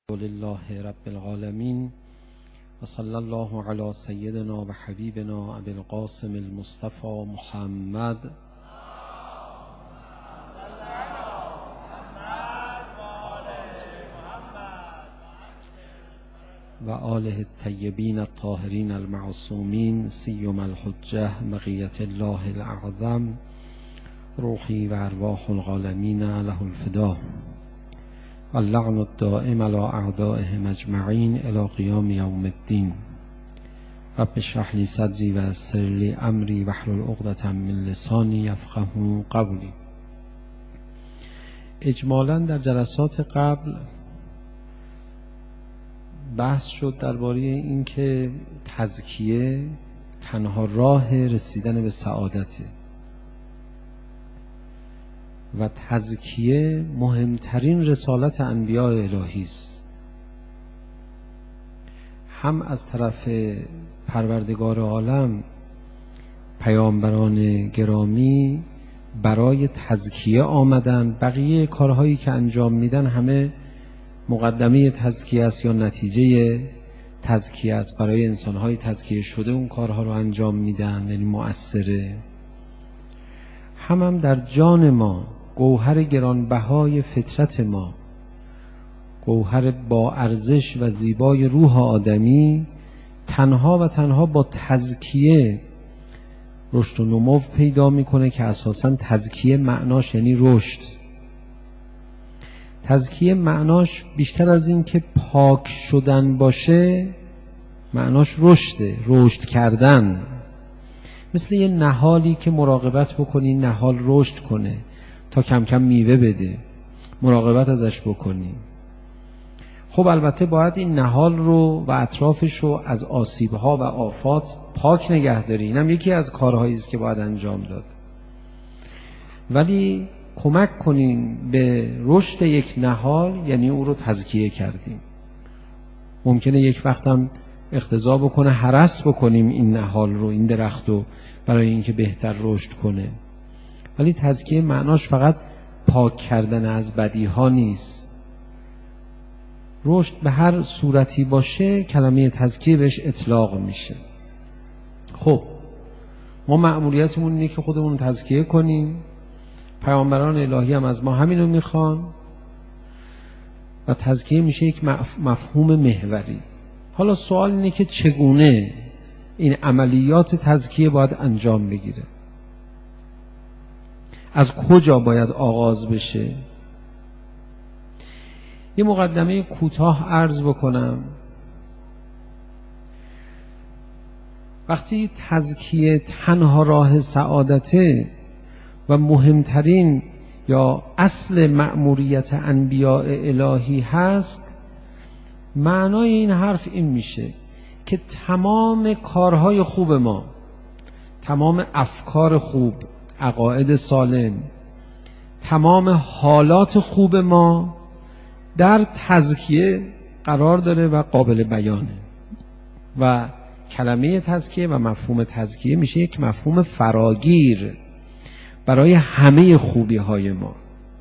لله رب العالمين و صلی الله علی سیدنا و حبیبنا ابی القاسم المصطفى محمد و آله الطیبین الطاهرین المعصومین سیما الحجة بقیة الله الاعظم روحی و ارواح العالمین له الفدا اللعن الدائم على اعدائهم اجمعین الى قیام یوم الدین. رب اشرح لی صدری و یسر لی امری واحلل عقدة من لسانی یفقهوا قولی. اجمالاً در جلسات قبل بحث شد درباره این که تزکیه تنها راه رسیدن به سعادته و تزکیه مهمترین رسالت انبیاء الهی است، هم از طرف پروردگار عالم پیامبران گرامی برای تزکیه آمدن، بقیه کارهایی که انجام میدن همه مقدمه تزکیه است یا نتیجه تزکیه است. برای انسانهای تزکیه شده اون کارها رو انجام میدن، یعنی مؤثره. هم در جان ما، گوهر گرانبهای فطرت ما، گوهر با ارزش و زیبای روح آدمی، تنها و تنها با تزکیه رشد و نمو پیدا میکنه که اساساً تزکیه معناش یعنی رشد. تزکیه معناش بیشتر از این که پاک شدن باشه، معناش رشده، رشد کردن. مثل یه نهالی که مراقبت بکنی نهال رشد کنه تا کم کم میوه بده، مراقبت ازش بکنی. خب البته باید این نهال رو و اطرافش رو از آسیب‌ها و آفات پاک نگه داری، اینم یکی از کارهایی است که باید انجام داد. ولی کمک کنیم به رشد یک نهال یعنی او رو تزکیه کردیم. ممکنه یک وقتم اقتضا بکنه هرس بکنیم این نهال رو، این درخت رو، برای اینکه بهتر رشد کنه. ولی تزکیه معناش فقط پاک کردن از بدیها نیست. رشد به هر صورتی باشه کلمه تزکیه بهش اطلاق میشه. خب ما مأموریتمون اینه که خودمون تزکیه کنیم. پیامبران الهی هم از ما همینو میخوان و تزکیه میشه یک مفهوم محوری. حالا سوال اینه که چگونه این عملیات تزکیه باید انجام بگیره، از کجا باید آغاز بشه. یه مقدمه کوتاه عرض بکنم. وقتی تزکیه تنها راه سعادته و مهمترین یا اصل مأموریت انبیاء الهی هست، معنای این حرف این میشه که تمام کارهای خوب ما، تمام افکار خوب، عقاید سالم، تمام حالات خوب ما در تزکیه قرار داره و قابل بیانه. و کلمه تزکیه و مفهوم تزکیه میشه یک مفهوم فراگیر برای همه خوبی های ما.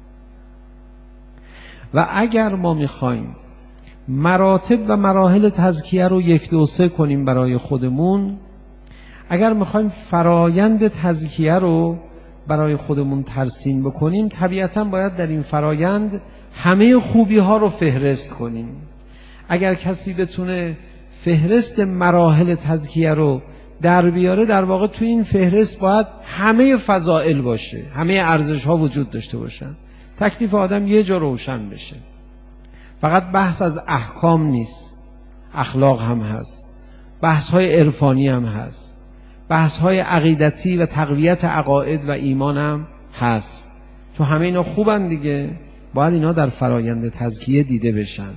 و اگر ما میخوایم مراتب و مراحل تزکیه رو 1 2 3 کنیم برای خودمون، اگر میخوایم فرایند تزکیه رو برای خودمون ترسیم بکنیم، طبیعتاً باید در این فرایند همه خوبی ها رو فهرست کنیم. اگر کسی بتونه فهرست مراحل تزکیه رو در بیاره، در واقع تو این فهرست باید همه فضائل باشه، همه ارزش ها وجود داشته باشن. تکلیف آدم یه جا روشن بشه. فقط بحث از احکام نیست، اخلاق هم هست، بحث های عرفانی هم هست، بحث های عقیدتی و تقویت عقاید و ایمان هم هست. تو همه اینا خوبن دیگه، باید اینا در فرایند تزکیه دیده بشن.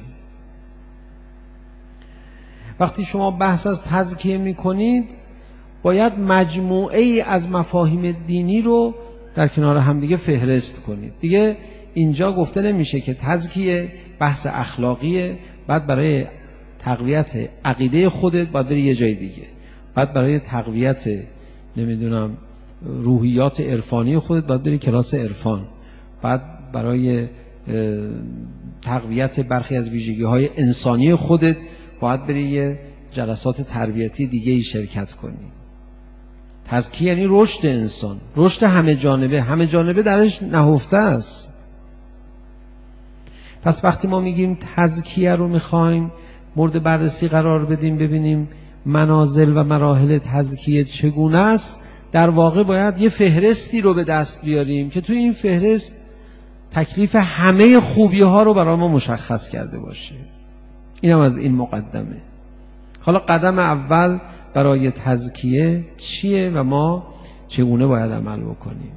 وقتی شما بحث از تزکیه میکنید، باید مجموعه ای از مفاهیم دینی رو در کنار هم دیگه فهرست کنید. دیگه اینجا گفته نمیشه که تزکیه بحث اخلاقیه، بعد برای تقویت عقیده خودت باید بری یه جای دیگه، بعد برای تقویت نمیدونم روحیات عرفانی خودت باید بری کلاس عرفان، بعد برای تقویت برخی از ویژگی‌های انسانی خودت باید بری یه جلسات تربیتی دیگه ای شرکت کنی. تزکیه یعنی رشد انسان، رشد همه جانبه درش نهفته است. پس وقتی ما میگیم تزکیه رو میخوایم مورد بررسی قرار بدیم، ببینیم منازل و مراحل تزکیه چگونه است، در واقع باید یه فهرستی رو به دست بیاریم که توی این فهرست تکلیف همه خوبی ها رو برای ما مشخص کرده باشه. اینم از این مقدمه. حالا قدم اول برای تزکیه چیه و ما چگونه باید عمل بکنیم؟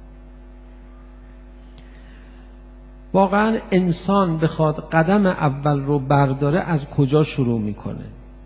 واقعا انسان بخواد قدم اول رو برداره از کجا شروع میکنه؟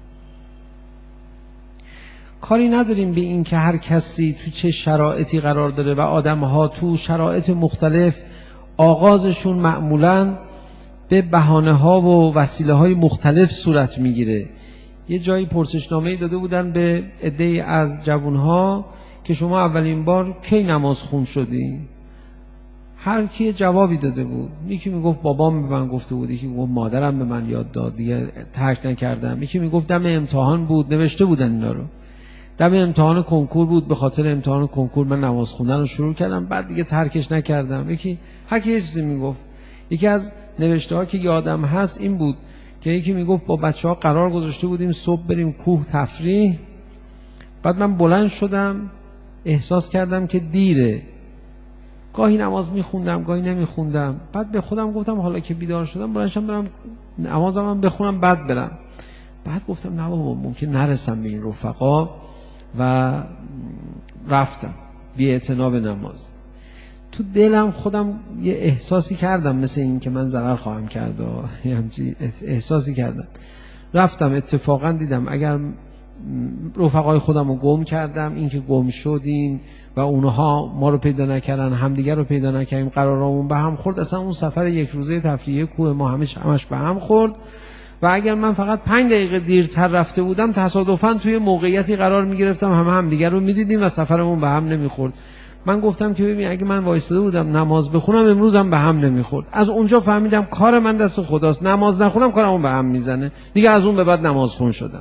کاری نداریم به این که هر کسی تو چه شرایطی قرار داره و آدم‌ها تو شرایط مختلف آغازشون معمولاً به بهانه‌ها و وسیله‌های مختلف صورت میگیره. یه جایی پرسشنامه‌ای داده بودن به عده‌ای از جوان‌ها که شما اولین بار کی نماز خون شدی؟ هر کی جوابی داده بود. یکی میگفت بابام به من گفته بود، یکی میگفت مادرم به من یاد داد، دیگه ترک نکردم. یکی میگفت دم امتحان بود، نوشته بودن اینا رو. دم امتحان کنکور بود، به خاطر امتحان کنکور من نماز خوندن رو شروع کردم، بعد دیگه ترکش نکردم. یکی هر کی چیزی میگفت. یکی از نوشته‌ها که یادم هست این بود که یکی میگفت با بچه‌ها قرار گذاشته بودیم صبح بریم کوه تفریح، بعد من بلند شدم احساس کردم که دیره، گاهی نماز میخوندم گاهی نمیخوندم، بعد به خودم گفتم حالا که بیدار شدم بلند شم برم نمازم هم بخونم بعد برم. بعد گفتم نه بابا ممکن نرسم به این رفقا و رفتم بی اعتنا به نماز. تو دلم خودم یه احساسی کردم مثل این که من ضرر خواهم کرد و همچین احساسی کردم. رفتم، اتفاقا دیدم اگر رفقای خودم رو گم کردم، این که گم شدیم و اونها ما رو پیدا نکردن، همدیگر رو پیدا نکردیم، قرارمون به هم خورد، اصلا اون سفر یک روزه تفریحی کوه ما همش به هم خورد. و اگر من فقط 5 دقیقه دیرتر رفته بودم تصادفاً توی موقعیتی قرار میگرفتم همدیگر رو میدیدیم و سفرمون به هم نمیخورد. من گفتم که ببین اگه من وایساده بودم نماز بخونم امروز هم به هم نمیخورد. از اونجا فهمیدم کار من دست خداست، نماز نخونم کارمون به هم میزنه. دیگه از اون به بعد نماز خون شدم.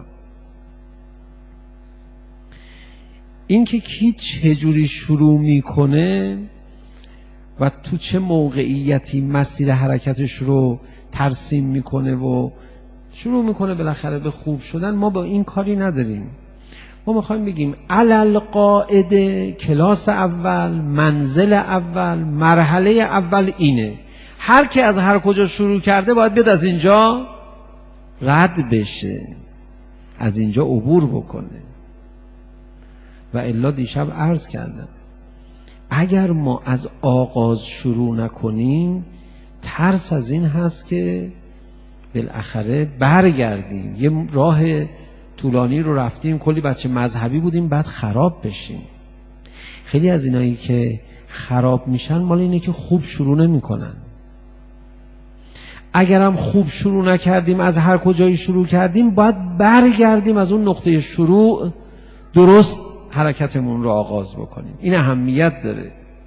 این که کی چجوری شروع میکنه و تو چه موقعیتی مسیر حرکتش رو ترسیم میکنه و شروع میکنه بالاخره به خوب شدن، ما با این کاری نداریم. ما میخوایم بگیم علل قاعده کلاس اول، منزل اول، مرحله اول اینه. هر کی از هر کجا شروع کرده باید بیاد از اینجا رد بشه، از اینجا عبور بکنه. و الا دیشب عرض کردم اگر ما از آغاز شروع نکنیم ترس از این هست که بالاخره برگردیم، یه راه طولانی رو رفتیم، کلی بچه مذهبی بودیم بعد خراب بشیم. خیلی از اینایی که خراب میشن مال اینه که خوب شروع نمی کنن. اگرم خوب شروع نکردیم، از هر کجایی شروع کردیم، باید برگردیم از اون نقطه شروع درست حرکتمون رو آغاز بکنیم. این اهمیت داره.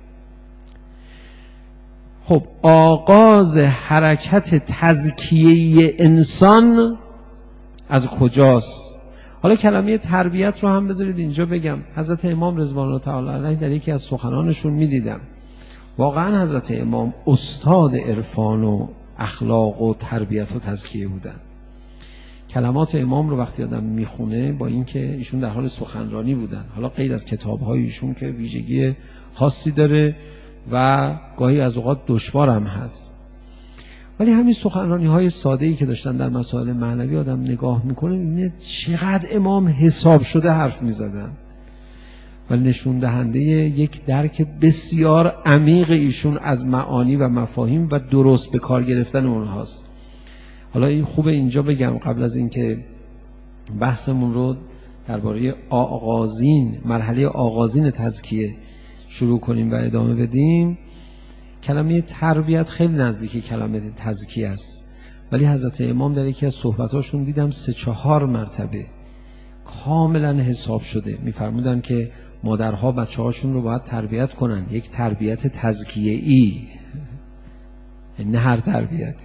خب آغاز حرکت تزکیه انسان از کجاست؟ حالا کلمه تربیت رو هم بذارید اینجا بگم. حضرت امام رضوان الله تعالی علیه در یکی از سخنانشون میدیدم واقعا حضرت امام استاد عرفان و اخلاق و تربیت و تزکیه بودن. کلمات امام رو وقتی آدم میخونه با اینکه ایشون در حال سخنرانی بودن، حالا غیر از کتاب‌های ایشون که ویژگی خاصی داره و گاهی از اوقات دشوار هم هست، ولی همین سخنرانی‌های ساده‌ای که داشتن در مسائل معنوی آدم نگاه میکنه میبینه چقدر امام حساب شده حرف میزدن و نشون دهنده یک درک بسیار عمیق ایشون از معانی و مفاهیم و درست به کار گرفتن اونهاست. حالا این خوبه اینجا بگم قبل از اینکه بحثمون رو درباره مرحله آغازین تزکیه شروع کنیم و ادامه بدیم، کلمه تربیت خیلی نزدیک کلمه تزکیه است، ولی حضرت امام در یکی از صحبتاشون دیدم 3-4 مرتبه کاملا حساب شده میفرمودن که مادرها بچه‌هاشون رو باید تربیت کنن، یک تربیت تزکیه‌ای، نه هر تربیتی.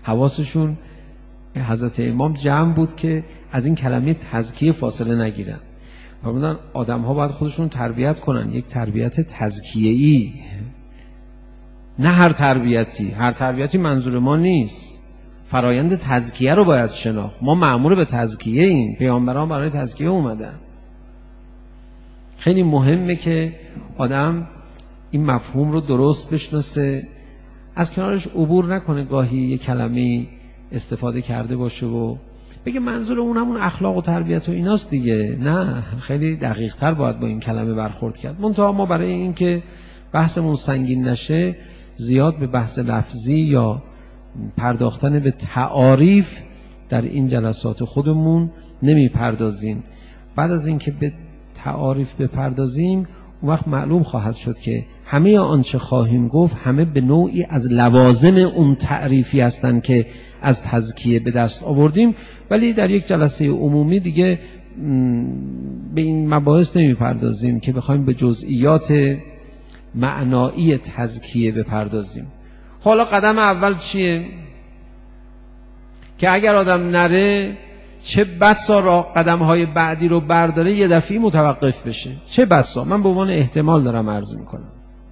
حواسشون حضرت امام جمع بود که از این کلمه تزکیه فاصله نگیرن. فرمودن آدم ها باید خودشون تربیت کنن، یک تربیت تزکیه‌ای، نه هر تربیتی منظور ما نیست. فرایند تزکیه رو باید شناخت. ما مأمور به تزکیه ایم، پیامبران برای تزکیه اومدن. خیلی مهمه که آدم این مفهوم رو درست بشناسه، از کنارش عبور نکنه گاهی یک کلمه استفاده کرده باشه و بگه منظور اون همون اخلاق و تربیت و ایناست دیگه. نه، خیلی دقیق تر باید با این کلمه برخورد کرد. منتها ما برای این که بحثمون سنگین نشه زیاد به بحث لفظی یا پرداختن به تعاریف در این جلسات خودمون نمی پردازیم. بعد از این که به تعاریف بپردازیم اون وقت معلوم خواهد شد که همه آنچه خواهیم گفت همه به نوعی از لوازم اون تعریفی هستند که از تزکیه به دست آوردیم، ولی در یک جلسه عمومی دیگه به این مباحث نمی پردازیم که بخوایم به جزئیات معنایی تزکیه بپردازیم. حالا قدم اول چیه؟ که اگر آدم نره چه بسا را قدم‌های بعدی رو برداره یه دفعی متوقف بشه. چه بسا، من به عنوان احتمال دارم عرض میکنم.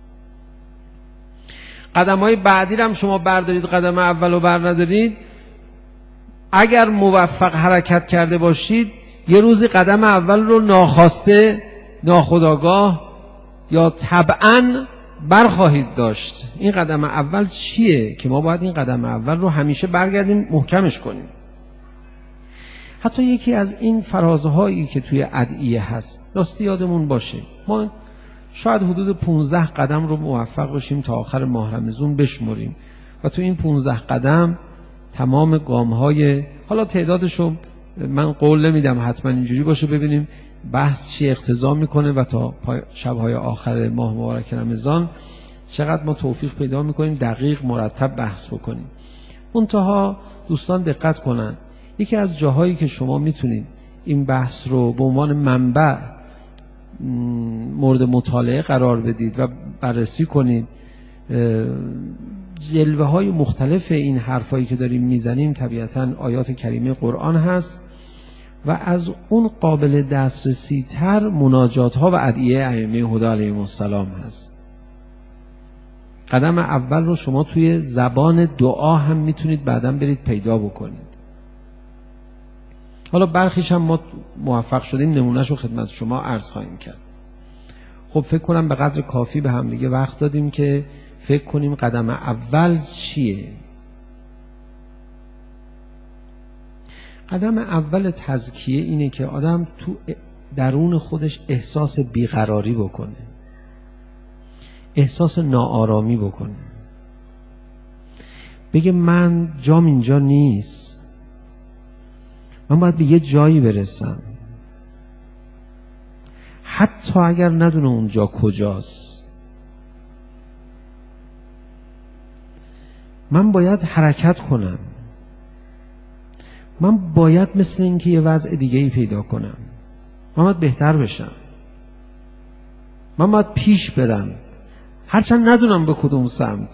قدم‌های بعدی رو هم شما بردارید، قدم اول رو برندارید، اگر موفق حرکت کرده باشید یه روزی قدم اول رو ناخواسته، ناخودآگاه یا طبعاً برخواهید داشت. این قدم اول چیه که ما باید این قدم اول رو همیشه برگردیم محکمش کنیم. حتی یکی از این فرازهایی که توی ادعیه هست، راستی یادمون باشه ما شاید حدود 15 قدم رو موفق باشیم تا آخر ماه رمضان بشمریم و تو این 15 قدم تمام گام‌های، حالا تعدادشو من قول نمیدم حتما اینجوری باشه، ببینیم بحث چی اقتضا میکنه و تا شب‌های آخر ماه مبارک رمضان چقدر ما توفیق پیدا میکنیم دقیق مرتب بحث بکنیم. منتها دوستان دقت کنن، یکی از جاهایی که شما میتونید این بحث رو به عنوان منبع مورد مطالعه قرار بدید و بررسی کنید، جلوه های مختلف این حرفایی که داریم میزنیم طبیعتاً آیات کریمه قرآن هست و از اون قابل دسترسی تر مناجات ها و ادعیه ائمه هدی علیهم السلام هست. قدم اول رو شما توی زبان دعا هم میتونید بعداً برید پیدا بکنید. حالا برخیش هم ما موفق شدیم نمونهش رو خدمت شما عرض خواهیم کرد. خب فکر کنم به قدر کافی به هم دیگه وقت دادیم که فکر کنیم قدم اول چیه. قدم اول تزکیه اینه که آدم تو درون خودش احساس بیقراری بکنه، احساس ناآرامی بکنه، بگه من جام اینجا نیست، من باید به یه جایی برسم، حتی اگر ندونه اونجا کجاست. من باید حرکت کنم، من باید مثل اینکه یه وضع دیگه‌ای پیدا کنم، من باید بهتر بشم، من باید پیش برم هرچند ندونم به کدوم سمت.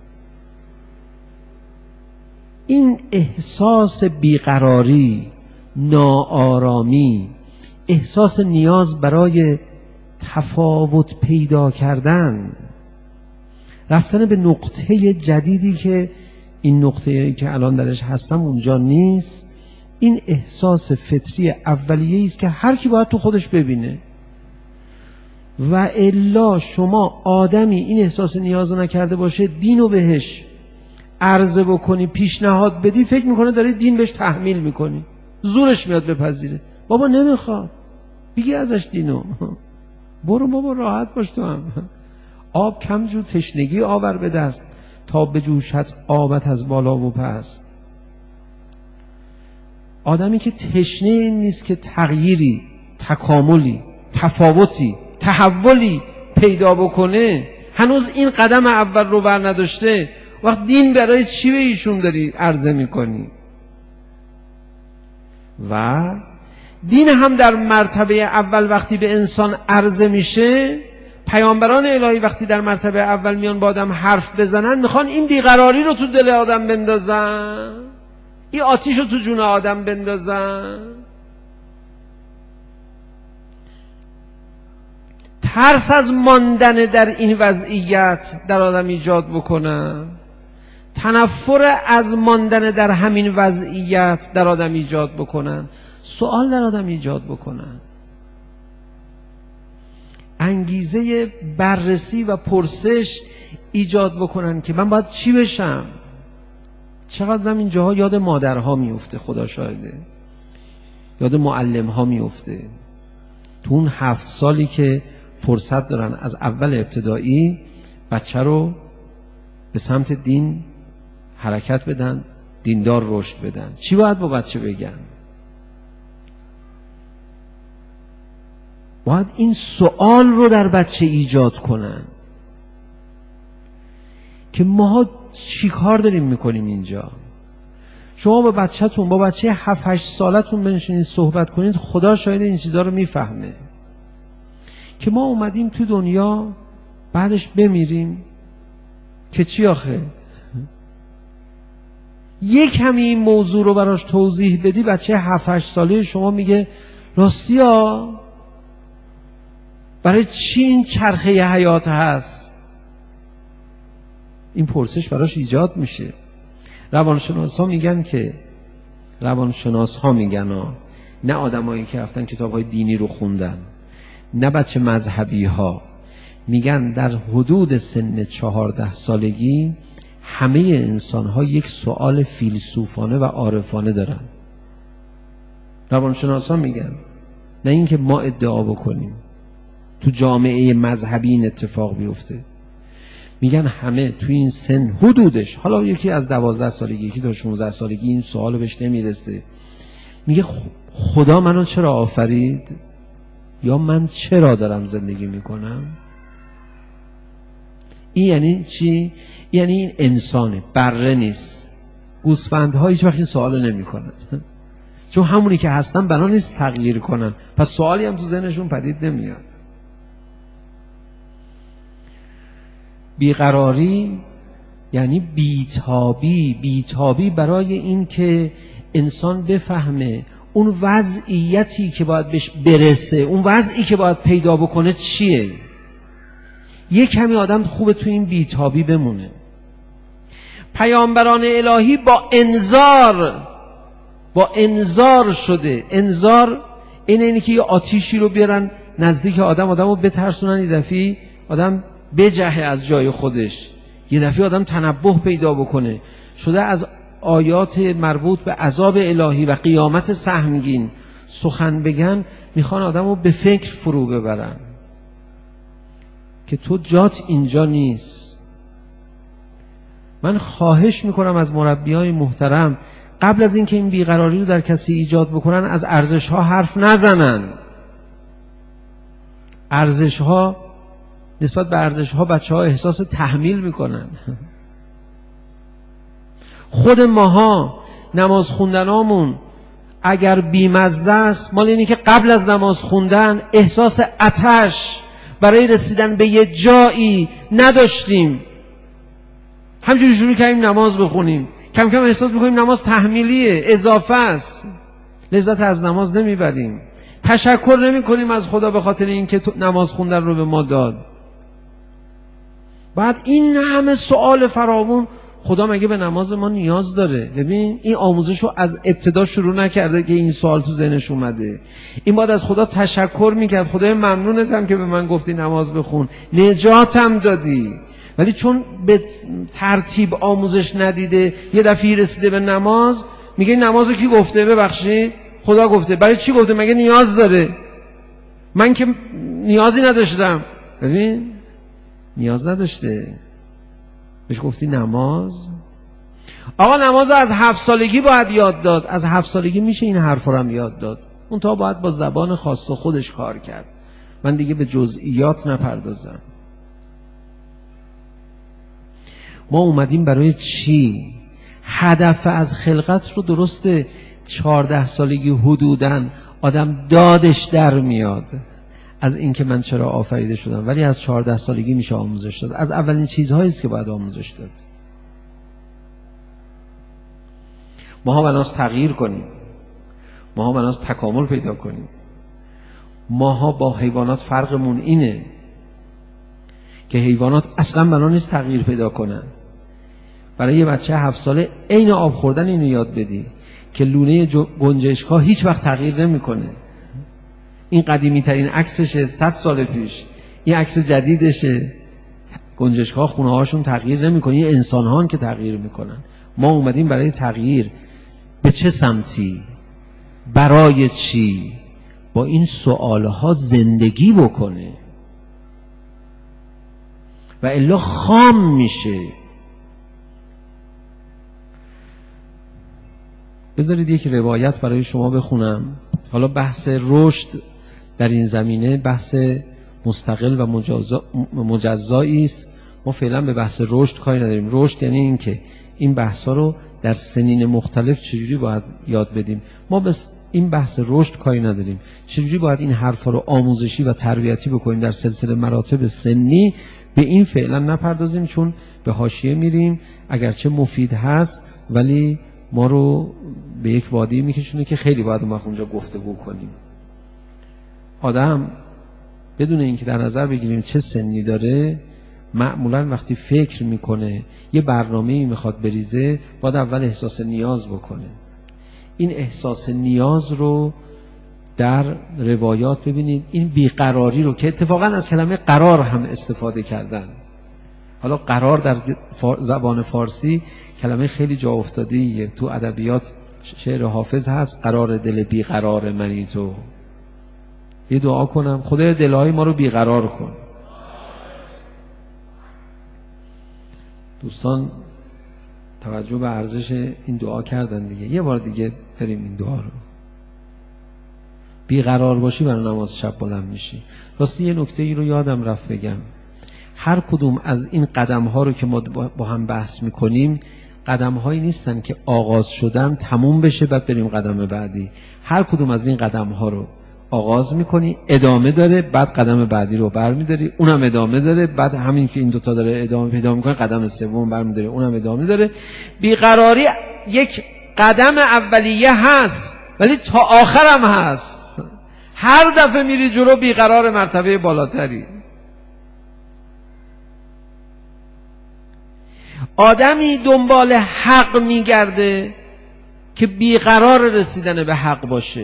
این احساس بیقراری، ناآرامی، احساس نیاز برای تفاوت پیدا کردن، رفتن به نقطه جدیدی که این نقطه‌ای که الان درش هستم اونجا نیست، این احساس فطری اولیه‌ای است که هر کی باید تو خودش ببینه. و الا شما آدمی این احساس نیاز نکرده باشه دینو بهش عرضه بکنی، پیشنهاد بدی، فکر میکنه داری دین بهش تحمیل میکنی، زورش میاد بپذیره. بابا نمیخواد، بگی ازش دینو، برو بابا راحت باش تو هم. آب کم جو تشنگی آور به دست تا بجوشد آبت از بالا و پس. آدمی که تشنه این نیست که تغییری، تکاملی، تفاوتی، تحولی پیدا بکنه، هنوز این قدم اول رو بر نداشته، وقت دین برای چی به ایشون داری عرضه میکنی؟ و دین هم در مرتبه اول وقتی به انسان عرضه میشه پیامبران الهی وقتی در مرتبه اول میان با آدم حرف بزنن میخوان این بیقراری رو تو دل آدم بندازن، این آتیش رو تو جون آدم بندازن، ترس از ماندن در این وضعیت در آدم ایجاد بکنن، تنفر از ماندن در همین وضعیت در آدم ایجاد بکنن، سوال در آدم ایجاد بکنن، انگیزه بررسی و پرسش ایجاد بکنن که من باید چی بشم. چقدر این جاها یاد مادرها میفته، خدا شاهده، یاد معلمها میفته. تو اون 7 سالی که فرصت دارن از اول ابتدایی بچه رو به سمت دین حرکت بدن، دیندار رشد بدن، چی باید با بچه بگن؟ باید این سوال رو در بچه ایجاد کنن که ما چی کار داریم میکنیم اینجا. شما با بچه‌تون، با بچه 7-8 سالتون بنشینید صحبت کنید، خدا شاید این چیزا رو میفهمه که ما اومدیم تو دنیا بعدش بمیریم که چی آخه. یک کمی این موضوع رو براش توضیح بدی، بچه 7-8 ساله شما میگه راستی ها، برای چی این چرخه حیات هست؟ این پرسش براش ایجاد میشه. روانشناس ها میگن نه آدمایی که رفتن کتاب‌های دینی رو خوندن، نه بچه مذهبی ها، میگن در حدود سن 14 سالگی همه انسان ها یک سوال فیلسوفانه و عارفانه دارن. روانشناس ها میگن، نه اینکه ما ادعا بکنیم تو جامعه مذهبی این اتفاق بیفته، میگن همه تو این سن حدودش، حالا یکی از 12 سالگی، یکی تا 16 سالگی این سوال بهش نمیرسه، میگه خدا منو چرا آفرید؟ یا من چرا دارم زندگی میکنم؟ این یعنی چی؟ یعنی این انسانه، بره نیست. گوسفندها هیچ وقت این سوالو نمیکنن، چون همونی که هستن بنا نیست تغییر کنن، پس سوالی هم تو ذهنشون پدید نمیاد. بیقراری یعنی بیتابی برای این که انسان بفهمه اون وضعیتی که باید بهش برسه، اون وضعی که باید پیدا بکنه چیه. یک کمی آدم خوبه تو این بیتابی بمونه. پیامبران الهی با انذار شده. انذار اینه که یه آتیشی رو بیارن نزدیک آدم رو بترسونن، یه دفعه آدم بجهه از جای خودش، یه دفعه آدم تنبه پیدا بکنه. شده از آیات مربوط به عذاب الهی و قیامت سهمگین سخن بگن، میخوان آدم رو به فکر فرو ببرن که تو جات اینجا نیست. من خواهش میکنم از مربیای محترم قبل از اینکه این بیقراری رو در کسی ایجاد بکنن از ارزش‌ها حرف نزنن. ارزش‌ها، نسبت به ارزش‌ها بچه‌ها احساس تحمیل میکنن. خود ماها نماز خوندنامون اگر بیمزه است، مال اینی که قبل از نماز خوندن احساس آتش برای رسیدن به یه جایی نداشتیم، همجوری شروع کردیم نماز بخونیم، کم کم احساس میکنیم نماز تحمیلیه، اضافه است، لذت از نماز نمیبریم، تشکر نمی کنیم از خدا به خاطر اینکه نماز خوندن رو به ما داد. بعد این همه سوال فراوون، خدا مگه به نماز ما نیاز داره؟ ببین این آموزش رو از ابتدا شروع نکرده که این سوال تو ذهنش اومده. این باید از خدا تشکر میکرد، خدای ممنونتم که به من گفتی نماز بخون، نجاتم دادی. ولی چون به ترتیب آموزش ندیده، یه دفعه رسیده به نماز، میگه نمازو کی گفته؟ ببخشید خدا گفته. برای چی گفته؟ مگه نیاز داره؟ من که نیازی نداشتم. ببین نیاز نداشته، بهش گفتی نماز. آقا نماز از 7 سالگی باید یاد داد. از 7 سالگی میشه این حرفا رو هم یاد داد، اون تا باید با زبان خاص خودش کار کرد. من دیگه به جزئیات نپردازم. ما اومدیم برای چی؟ هدف از خلقت رو درسته 14 سالگی حدوداً آدم دادش در میاد، از اینکه من چرا آفریده شدم، ولی از 14 سالگی میشه آموزش داد. از اولین چیزهایی است که باید آموزش داد. ماها بناست تغییر کنیم، ماها بناست تکامل پیدا کنیم. ماها با حیوانات فرقمون اینه که حیوانات اصلا بنا نیست تغییر پیدا کنن. برای یه بچه 7 ساله عین آب خوردن اینو یاد بدی که لونه گنجشک‌ها هیچ وقت تغییر نمیکنه. این قدیمی ترین عکسشه 100 سال پیش، این عکس جدیدشه. گنجشک‌ها خونه هاشون تغییر نمیکنه، این انسان‌ها که تغییر میکنن. ما اومدیم برای تغییر. به چه سمتی؟ برای چی؟ با این سوالها زندگی بکنه و الا خام میشه. بذارید یک روایت برای شما بخونم. حالا بحث رشد در این زمینه بحث مستقل و مجزایی است. ما فعلا به بحث رشد کاری نداریم. رشد یعنی این که این بحثا رو در سنین مختلف چجوری باید یاد بدیم. ما به این بحث رشد کاری نداریم. چجوری باید این حرفا رو آموزشی و تربیتی بکنیم در سلسله مراتب سنی، به این فعلا نپردازیم، چون به حاشیه میریم. اگرچه مفید هست ولی ما رو به یک وادی میکشونه که خیلی باید ما اونجا گفتگو کنیم. آدم بدون اینکه در نظر بگیریم چه سنی داره، معمولا وقتی فکر میکنه یه برنامه‌ای میخواد بریزه، باید اول احساس نیاز بکنه. این احساس نیاز رو در روایات ببینید، این بیقراری رو که اتفاقا از کلمه قرار هم استفاده کردن. حالا قرار در زبان فارسی کلمه خیلی جا افتاده‌ایه. تو ادبیات شعر حافظ هست، قرار دل بیقرار منی تو. یه دعا کنم، خدای دلهای ما رو بیقرار کن. دوستان توجه به ارزش این دعا کردن دیگه. یه بار دیگه بریم این دعا رو. بیقرار باشی برای نماز شب بلند میشی. راستی یه نکته ای رو یادم رفت بگم. هر کدوم از این قدم ها رو که ما با هم بحث میکنیم، قدم هایی نیستن که آغاز شدن تموم بشه بعد بریم قدم بعدی. هر کدوم از این قدم ها رو آغاز میکنی، ادامه داره، بعد قدم بعدی رو برمیداری، اونم ادامه داره، بعد همین که این دوتا داره ادامه پیدا میکنه قدم سوم برمیداری، اونم ادامه داره. بیقراری یک قدم اولیه هست ولی تا آخرم هست. هر دفعه میری جلو بیقرار مرتبه بالاتری. آدمی دنبال حق میگرده که بیقرار رسیدن به حق باشه.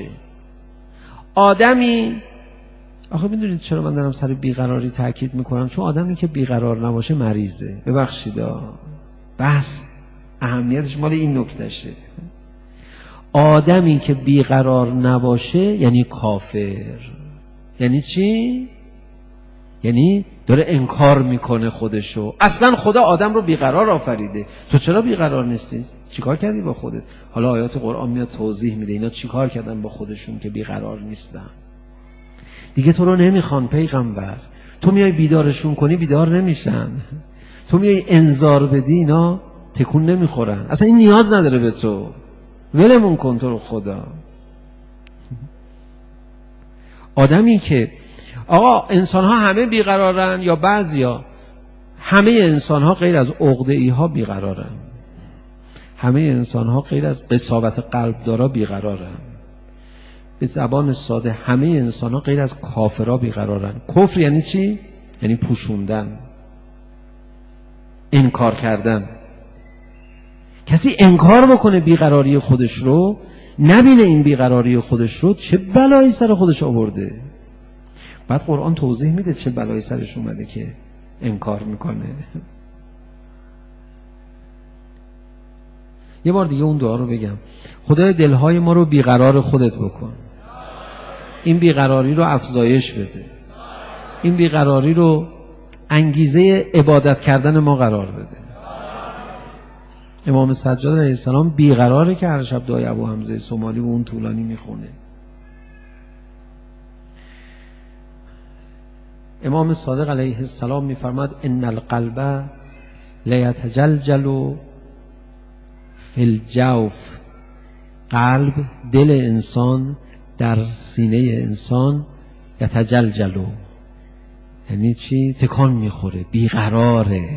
آدمی، آخه میدونید چرا من دارم سر بیقراری تاکید میکنم؟ چون آدمی که بیقرار نباشه مریضه. ببخشید بحث اهمیتش مال این نکتهشه. آدمی که بیقرار نباشه یعنی کافر. یعنی چی؟ یعنی داره انکار میکنه خودشو. اصلا خدا آدم رو بیقرار آفریده. تو چرا بیقرار نیستی؟ چیکار کردی با خودت؟ حالا آیات قرآن میاد توضیح میده اینا چیکار کردن با خودشون که بیقرار نیستن. دیگه تو رو نمیخوان پیغمبر. تو میای بیدارشون کنی بیدار نمیشن. تو میای انذار بدی اینا تکون نمیخورن. اصلا این نیاز نداره به تو. ولمون کن تو رو خدا. آدمی که آقا انسان ها همه بیقرارن یا بعضیا؟ همه انسان ها غیر از عقده‌ای ها بیقرارن. همه انسان ها غیر از قساوت قلب دارا بیقرارن. به زبان ساده همه انسان ها غیر از کافرها بیقرارن. کفر یعنی چی؟ یعنی پوشوندن، انکار کردن. کسی انکار بکنه بیقراری خودش رو، نبینه این بیقراری خودش رو، چه بلایی سر خودش آورده. بعد قرآن توضیح میده چه بلایی سرش اومده که انکار میکنه. یه بار دیگه اون دعا رو بگم. خدای دلهای ما رو بیقرار خودت بکن. این بیقراری رو افزایش بده. این بیقراری رو انگیزه عبادت کردن ما قرار بده. امام سجاد علیه السلام بیقراره که هر شب دعای ابو حمزه سومالی و اون طولانی میخونه. امام صادق علیه السلام میفرماد ان القلب لیتجلجل فی الجوف. قلب، دل انسان در سینه انسان یتجلجلو یعنی چی؟ تکان میخوره، بیقراره،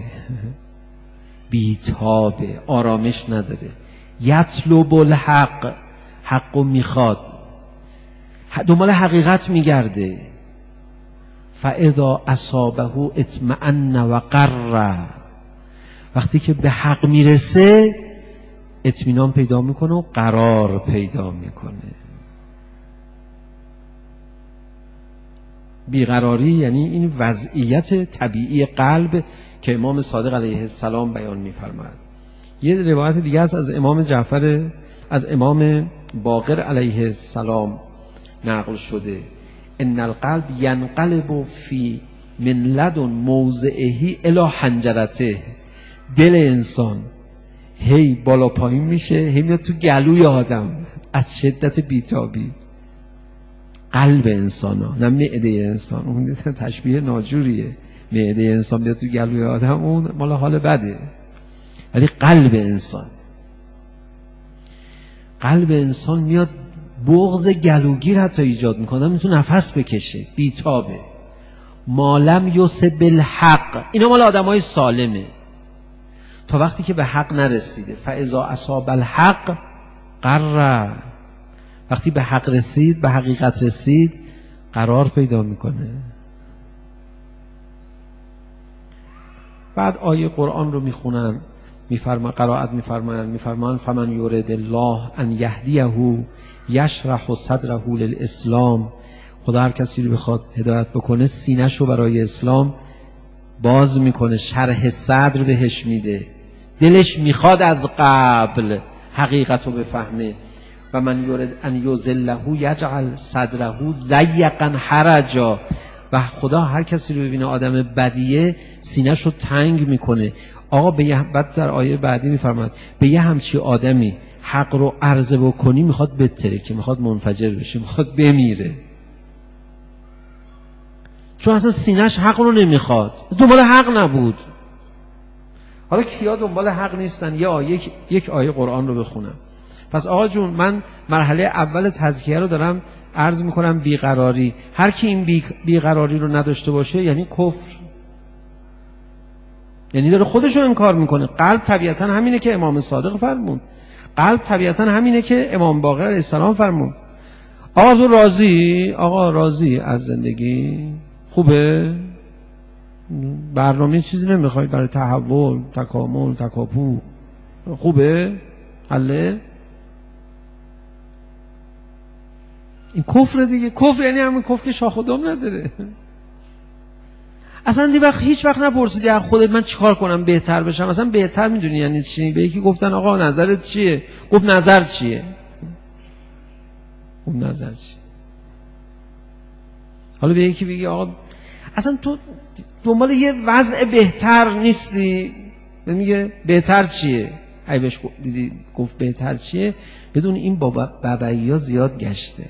بیتابه، آرامش نداره. یطلب الحق، حقو میخواد، دنبال حقیقت میگرده. فاذا اصابه اطمئن و قر، وقتی که به حق میرسه اطمینان پیدا میکنه و قرار پیدا میکنه. بیقراری یعنی این وضعیت طبیعی قلب که امام صادق علیه السلام بیان می‌فرماید. یه روایت دیگه است از امام جعفر، از امام باقر علیه السلام نقل شده: ان القلب ینقلب فی من لدن موضعه الی حنجرته. دل انسان هی بالا پایین میشه، هی میاد تو گلوی آدم از شدت بیتابی. قلب انسان ها، نه معده انسان. اون تشبیه ناجوریه. معده انسان بیاد تو گلوی آدم اون مال حال بده، ولی قلب انسان میاد بغض گلوگیر حتی ایجاد میکنه، میتونه نفس بکشه، بیتابه. مالم یوسب بالحق، اینا مال آدمای سالمه، تا وقتی که به حق نرسیده. فاذا اصاب الحق قرر، وقتی به حق رسید، به حقیقت رسید، قرار پیدا میکنه. بعد آیه قرآن رو میخونن، قرائت میفرمان فمن یرید الله ان یهدیه یشرح صدره للاسلام. خدا هر کسی رو بخواد هدایت بکنه سینه‌ش رو برای اسلام باز میکنه، شرح صدر بهش میده، دلش میخواد از قبل حقیقت رو بفهمه. و من یرید ان یذله یجعل صدره ضیقا حرجا. و خدا هر کسی رو ببینه آدم بدیه سینه‌ش رو تنگ میکنه. آقا بعد در آیه بعدی میفرماد به یه همچی آدمی حق رو عرضه بکنی میخواد بترکه، میخواد منفجر بشه، میخواد بمیره، چون اصلا سینه‌ش حق رو نمیخواد، دنبال حق نبود. حالا کیا دنبال حق نیستن؟ یک آیه قرآن رو بخونم. پس آقا جون، من مرحله اول تزکیه رو دارم عرض میکنم، بیقراری. هر کی این بیقراری رو نداشته باشه یعنی کفر، یعنی داره خودش رو انکار میکنه. قلب طبیعتا همینه که امام صادق فرمود، قلب طبیعتا همینه که امام باقر علیه السلام فرمود. آقا تو راضی؟ آقا راضی از زندگی؟ خوبه؟ برنامه چیزی نمیخوای برای تحول، تکامل، تکاپو؟ خوبه؟ حله؟ این کفر دیگه. کفر یعنی همین کفر که شاخ و دم نداره. اصلا هیچ وقت نپرسیدی از خودت من چیکار کنم بهتر بشم؟ اصلا بهتر میدونی یعنی چی؟ به یکی گفتن آقا نظرت چیه؟ گفت نظر چیه؟ گفت نظر چیه؟ حالا به یکی بگی آقا اصلا تو دنبال یه وضع بهتر نیستی، میگه بهتر چیه؟ ای بهش دیدی گفت بهتر چیه؟ بدون این بابایی ها زیاد گشته،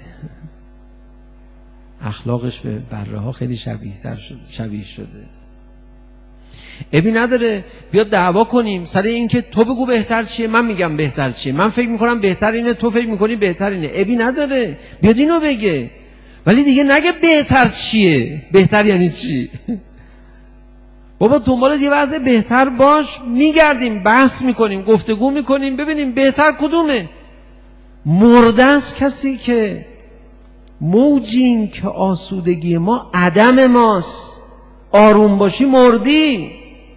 اخلاقش به بره ها خیلی شبیه شده. ابی نداره بیاد دعوا کنیم سر این که تو بگو بهتر چیه، من میگم بهتر چیه، من فکر میکنم بهتر اینه، تو فکر میکنی بهتر اینه. ابی نداره بیاد اینو بگه، ولی دیگه نگه بهتر چیه. بهتر یعنی چی؟ بابا دنبال یه وضع بهتر باش، میگردیم بحث میکنیم، گفتگو میکنیم، ببینیم بهتر کدومه. مرده است کسی که موجیم که آسودگی ما عدم ماست. آروم باشی مردی.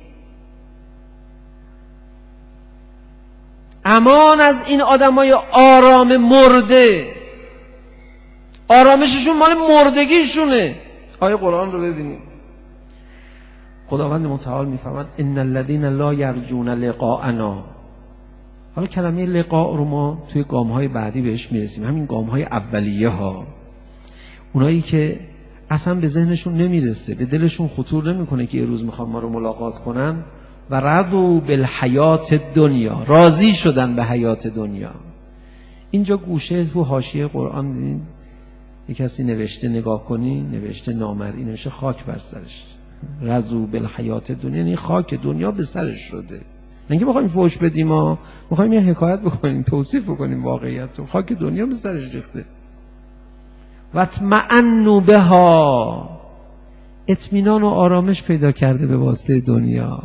امان از این آدمای آرام مرده، آرامششون مال مردگیشونه. آیه قرآن رو ببینیم. خداوند متعال میفرماد ان الذين لا يرجون لقاءنا. حالا کلمه لقاء رو ما توی گام‌های بعدی بهش میرسیم، همین گام‌های اولیه ها. اونایی که اصلا به ذهنشون نمیرسه، به دلشون خطور نمیکنه که یه روز میخوان ما رو ملاقات کنن، و رضوا بالحیات دنیا، راضی شدن به حیات دنیا. اینجا گوشه تو حاشیه قرآن دیدین یک کسی نوشته، نگاه کنی نوشته نامرئی، نوشته خاک بر سرش. رضوا بالحیات دنیا یعنی خاک دنیا به سرش شده. اینکه بخوایم فوش بدیم، ما میخوایم یه حکایت بکنیم، توصیف بکنیم واقعیت رو. خاک دنیا به سرش ریخته. و اطمئنوا بها، اطمینان و آرامش پیدا کرده به واسطه دنیا.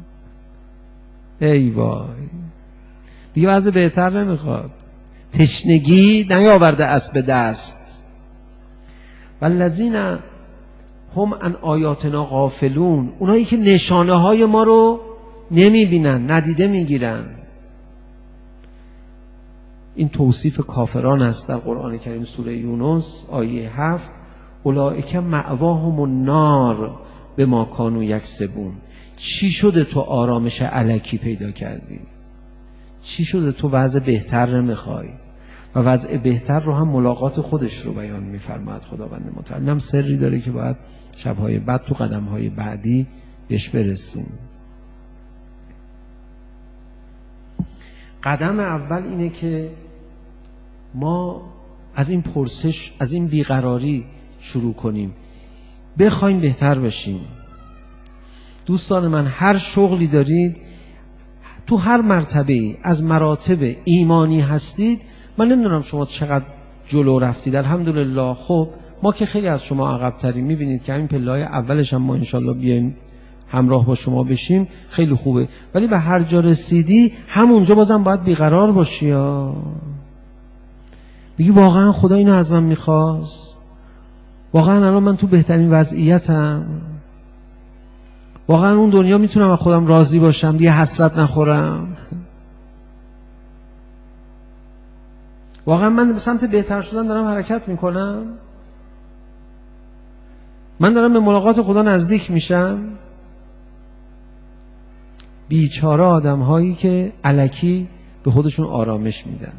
ای وای، دیگه وضع بهتر نمیخواد. تشنگی نیاورده اسب دست. والذین هم عن آیاتنا غافلون، اونایی که نشانه های ما رو نمیبینن، ندیده میگیرن. این توصیف کافران است در قرآن کریم سوره یونس آیه 7. اولئک مأواهم النار بما کانوا یکسبون. چی شده تو آرامش الکی پیدا کردی؟ چی شده تو وضع بهتر نمیخوای؟ و وضع بهتر رو هم ملاقات خودش رو بیان میفرماید خداوند متعال. اینم سری داره که باید شبهای بعد تو قدمهای بعدی بهش برسیم. قدم اول اینه که ما از این پرسش، از این بیقراری شروع کنیم، بخوایم بهتر بشیم. دوستان من، هر شغلی دارید، تو هر مرتبه از مراتب ایمانی هستید. من نمیدونم شما چقدر جلو رفتید. الحمدلله. خب ما که خیلی از شما عقب تریم، میبینید که همین پله‌های اولش هم ما انشالله بیایم همراه با شما بشیم، خیلی خوبه. ولی به هر جا رسیدی همونجا بازم باید بیقرار باشی. میگی واقعا خدا اینو از من میخواست؟ واقعا الان من تو بهترین وضعیتم؟ واقعا اون دنیا میتونم از خودم راضی باشم، دیگه حسرت نخورم؟ واقعا من به سمت بهتر شدن دارم حرکت میکنم؟ من دارم به ملاقات خدا نزدیک میشم؟ بیچاره آدم هایی که الکی به خودشون آرامش میدن.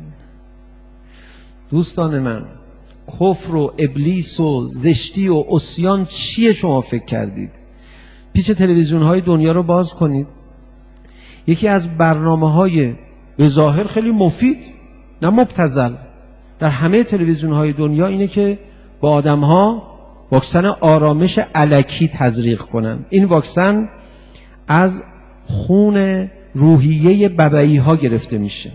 دوستان من، کفر و ابلیس و زشتی و عصیان چیه شما فکر کردید؟ پیچ تلویزیون های دنیا رو باز کنید. یکی از برنامه های به ظاهر خیلی مفید، نه مبتذل، در همه تلویزیون های دنیا اینه که با آدم ها واکسن آرامش الکی تزریق کنن. این واکسن از خون روحیه ببعی ها گرفته میشه.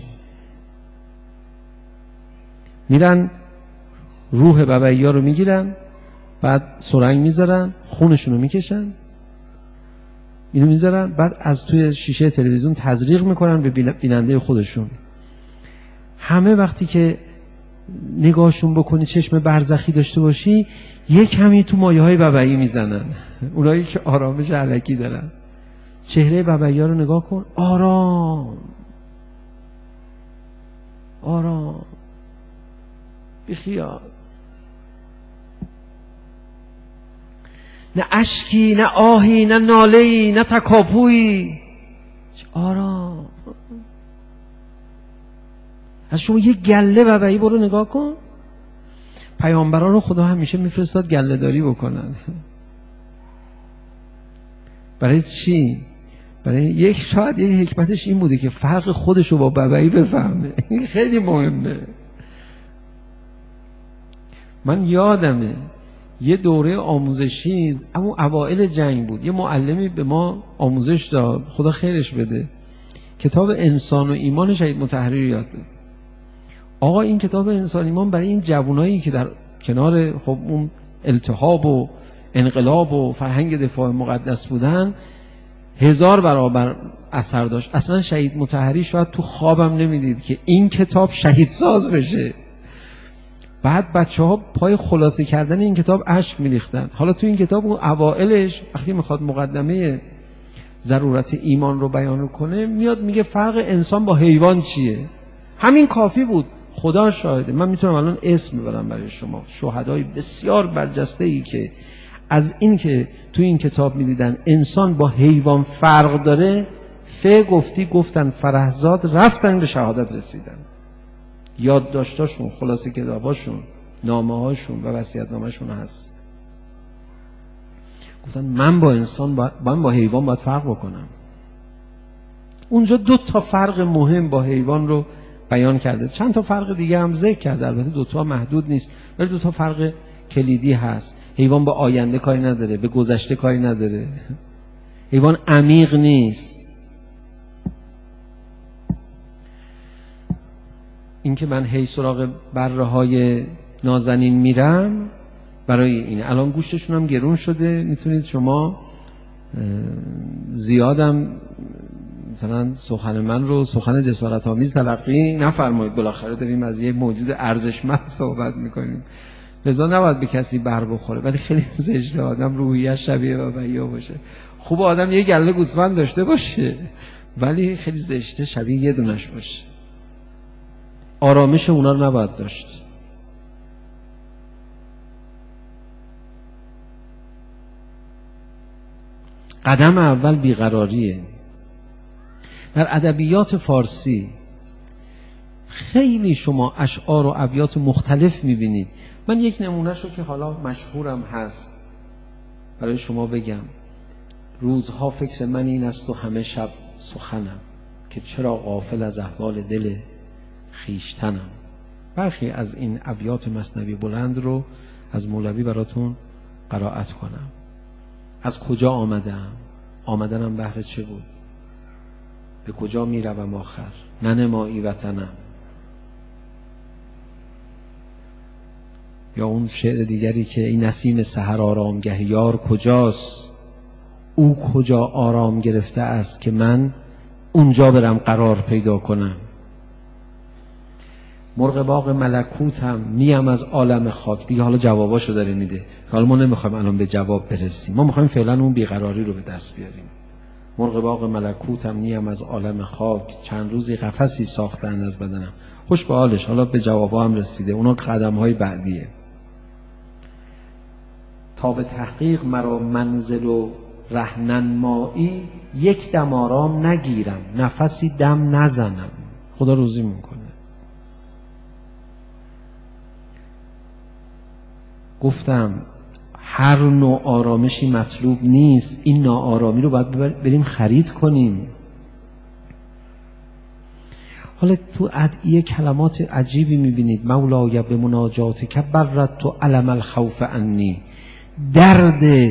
میرن روح ببعی ها رو میگیرن، بعد سرنگ میذارن، خونشون رو میکشن، اینو میذارن، بعد از توی شیشه تلویزیون تزریق میکنن به بیننده خودشون. همه وقتی که نگاهشون بکنی، چشم برزخی داشته باشی، یک کمی تو مایه های ببعی میزنن. اونایی که آرامش الکی دارن. چهره ببعی ها رو نگاه کن، آرام آرام، بیخیال، نه اشکی، نه آهی، نه ناله‌ای، نه تکاپویی، آرام. از شما یک گله ببعی برو نگاه کن. پیامبران رو خدا همیشه میفرستاد گله داری بکنن. برای چی؟ برای شاید یک حکمتش این بوده که فرق خودش رو با ببعی بفهمه. این خیلی مهمه. من یادمه یه دوره آموزشی، اما اوائل جنگ بود، یه معلمی به ما آموزش داد، خدا خیرش بده، کتاب انسان و ایمان شهید مطهری یاد داد. آقا این کتاب انسان ایمان برای این جوانایی که در کنار خب اون التهاب و انقلاب و فرهنگ دفاع مقدس بودن 1000 برابر اثر داشت. اصلا شهید مطهری شاید تو خوابم نمیدید که این کتاب شهید ساز بشه. بعد بچه‌ها پای خلاصه کردن این کتاب اشک می‌ریختن. حالا تو این کتاب اون اوائلش وقتی میخواد مقدمه ضرورت ایمان رو بیان کنه، میاد میگه فرق انسان با حیوان چیه. همین کافی بود. خدا شاهده، من میتونم الان اسم ببرم برای شما، شهدای بسیار برجسته‌ای که از این که تو این کتاب میدیدن انسان با حیوان فرق داره، گفتن فرهزاد، رفتن به شهادت رسیدن. یادداشتاشون، خلاصه کتاباشون، نامه‌هاشون و وصیت‌نامه‌شون هست. گفتن من با حیوان باید فرق بکنم. اونجا 2 تا فرق مهم با حیوان رو بیان کرده. چند تا فرق دیگه هم ذکر کرده، البته 2 تا محدود نیست، ولی 2 تا فرق کلیدی هست. حیوان به آینده کاری نداره، به گذشته کاری نداره. حیوان عمیق نیست. این که من هی سراغ بره‌های نازنین میرم برای اینه. الان گوشتشون هم گرون شده، میتونید شما زیادم مثلا سخن من رو سخن جسارت آمیز تلقی نفرمایید، بالاخره داریم از یه موجود ارزشمند صحبت میکنیم، لذا نباید به کسی بر بخوره. ولی خیلی زشته آدم روحیه شبیه بابیا باشه. خوب آدم یه گله گوسفند داشته باشه، ولی خیلی زشته شبیه یه دونش باشه. آرامش اونا رو نباید داشت. قدم اول بیقراریه. در ادبیات فارسی خیلی شما اشعار و ابیات مختلف میبینید. من یک نمونهش رو که حالا مشهورم هست برای شما بگم. روزها فکر من این است و همه شب سخنم، که چرا غافل از احوال دل خیشتنم. برخی از این ابیات مثنوی بلند رو از مولوی براتون قرائت کنم. از کجا آمدم؟ آمدنم بهر چه بود؟ به کجا می روم آخر؟ ننمایی وطنم. یا اون شعر دیگری که این نسیم سحر آرامگه یار کجاست؟ او کجا آرام گرفته است که من اونجا برم قرار پیدا کنم. مرغ باغ ملکوتم، میم از عالم خاک. دیگه حالا جواباشو داره میده. حالا ما نمیخوایم الان به جواب برسیم، ما میخوایم فعلا اون بیقراری رو به دست بیاریم. مرغ باغ ملکوتم، میم از عالم خاک. چند روزی قفسی ساختن از بدنم. خوش به حالش. حالا به جوابا هم رسیده، اونا قدم‌های بعدیه. تا به تحقیق مرا منزل و رهنمایی، یک دم آرام نگیرم، نفسی دم نزنم. خدا روزی میکنه. گفتم هر نوع آرامشی مطلوب نیست. این ناآرامی رو باید بریم خرید کنیم. حالا تو ادعیه کلمات عجیبی میبینید. مولای به مناجات که برد تو علم الخوف عنی. درد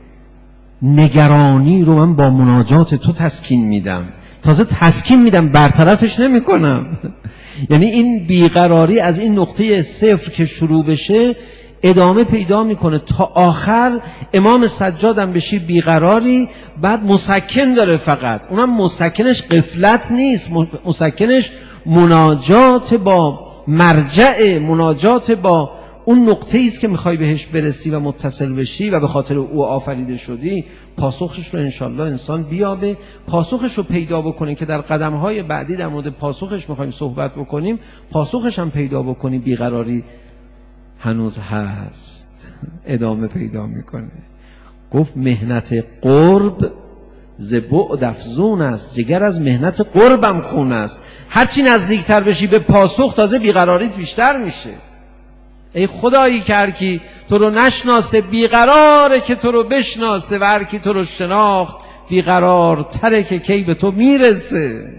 نگرانی رو من با مناجات تو تسکین میدم. تازه تسکین میدم، برطرفش نمی کنم. یعنی این بیقراری از این نقطه صفر که شروع بشه ادامه پیدا میکنه تا آخر. امام سجادم بشی بیقراری، بعد مسکن داره فقط. اونم مسکنش غفلت نیست، مسکنش مناجات با مرجع، مناجات با اون نقطه‌ای است که میخوای بهش برسی و متصل بشی و به خاطر او آفریده شدی. پاسخش رو انشالله انسان بیابه، پاسخش رو پیدا بکنه که در قدم‌های بعدی در مورد پاسخش میخوایم صحبت بکنیم. پاسخش هم پیدا بکنی. بیقراری هنوز هست، ادامه پیدا میکنه. گفت مهنت قرب ز بعد افزون است، جگر از مهنت قربم خون است. هرچی نزدیکتر بشی به پاسخ تازه بیقراریت بیشتر میشه. ای خدایی که هر کی تو رو نشناسه بیقراره که تو رو بشناسه، و هر کی تو رو شناخت بیقرار تره که کی به تو میرسه.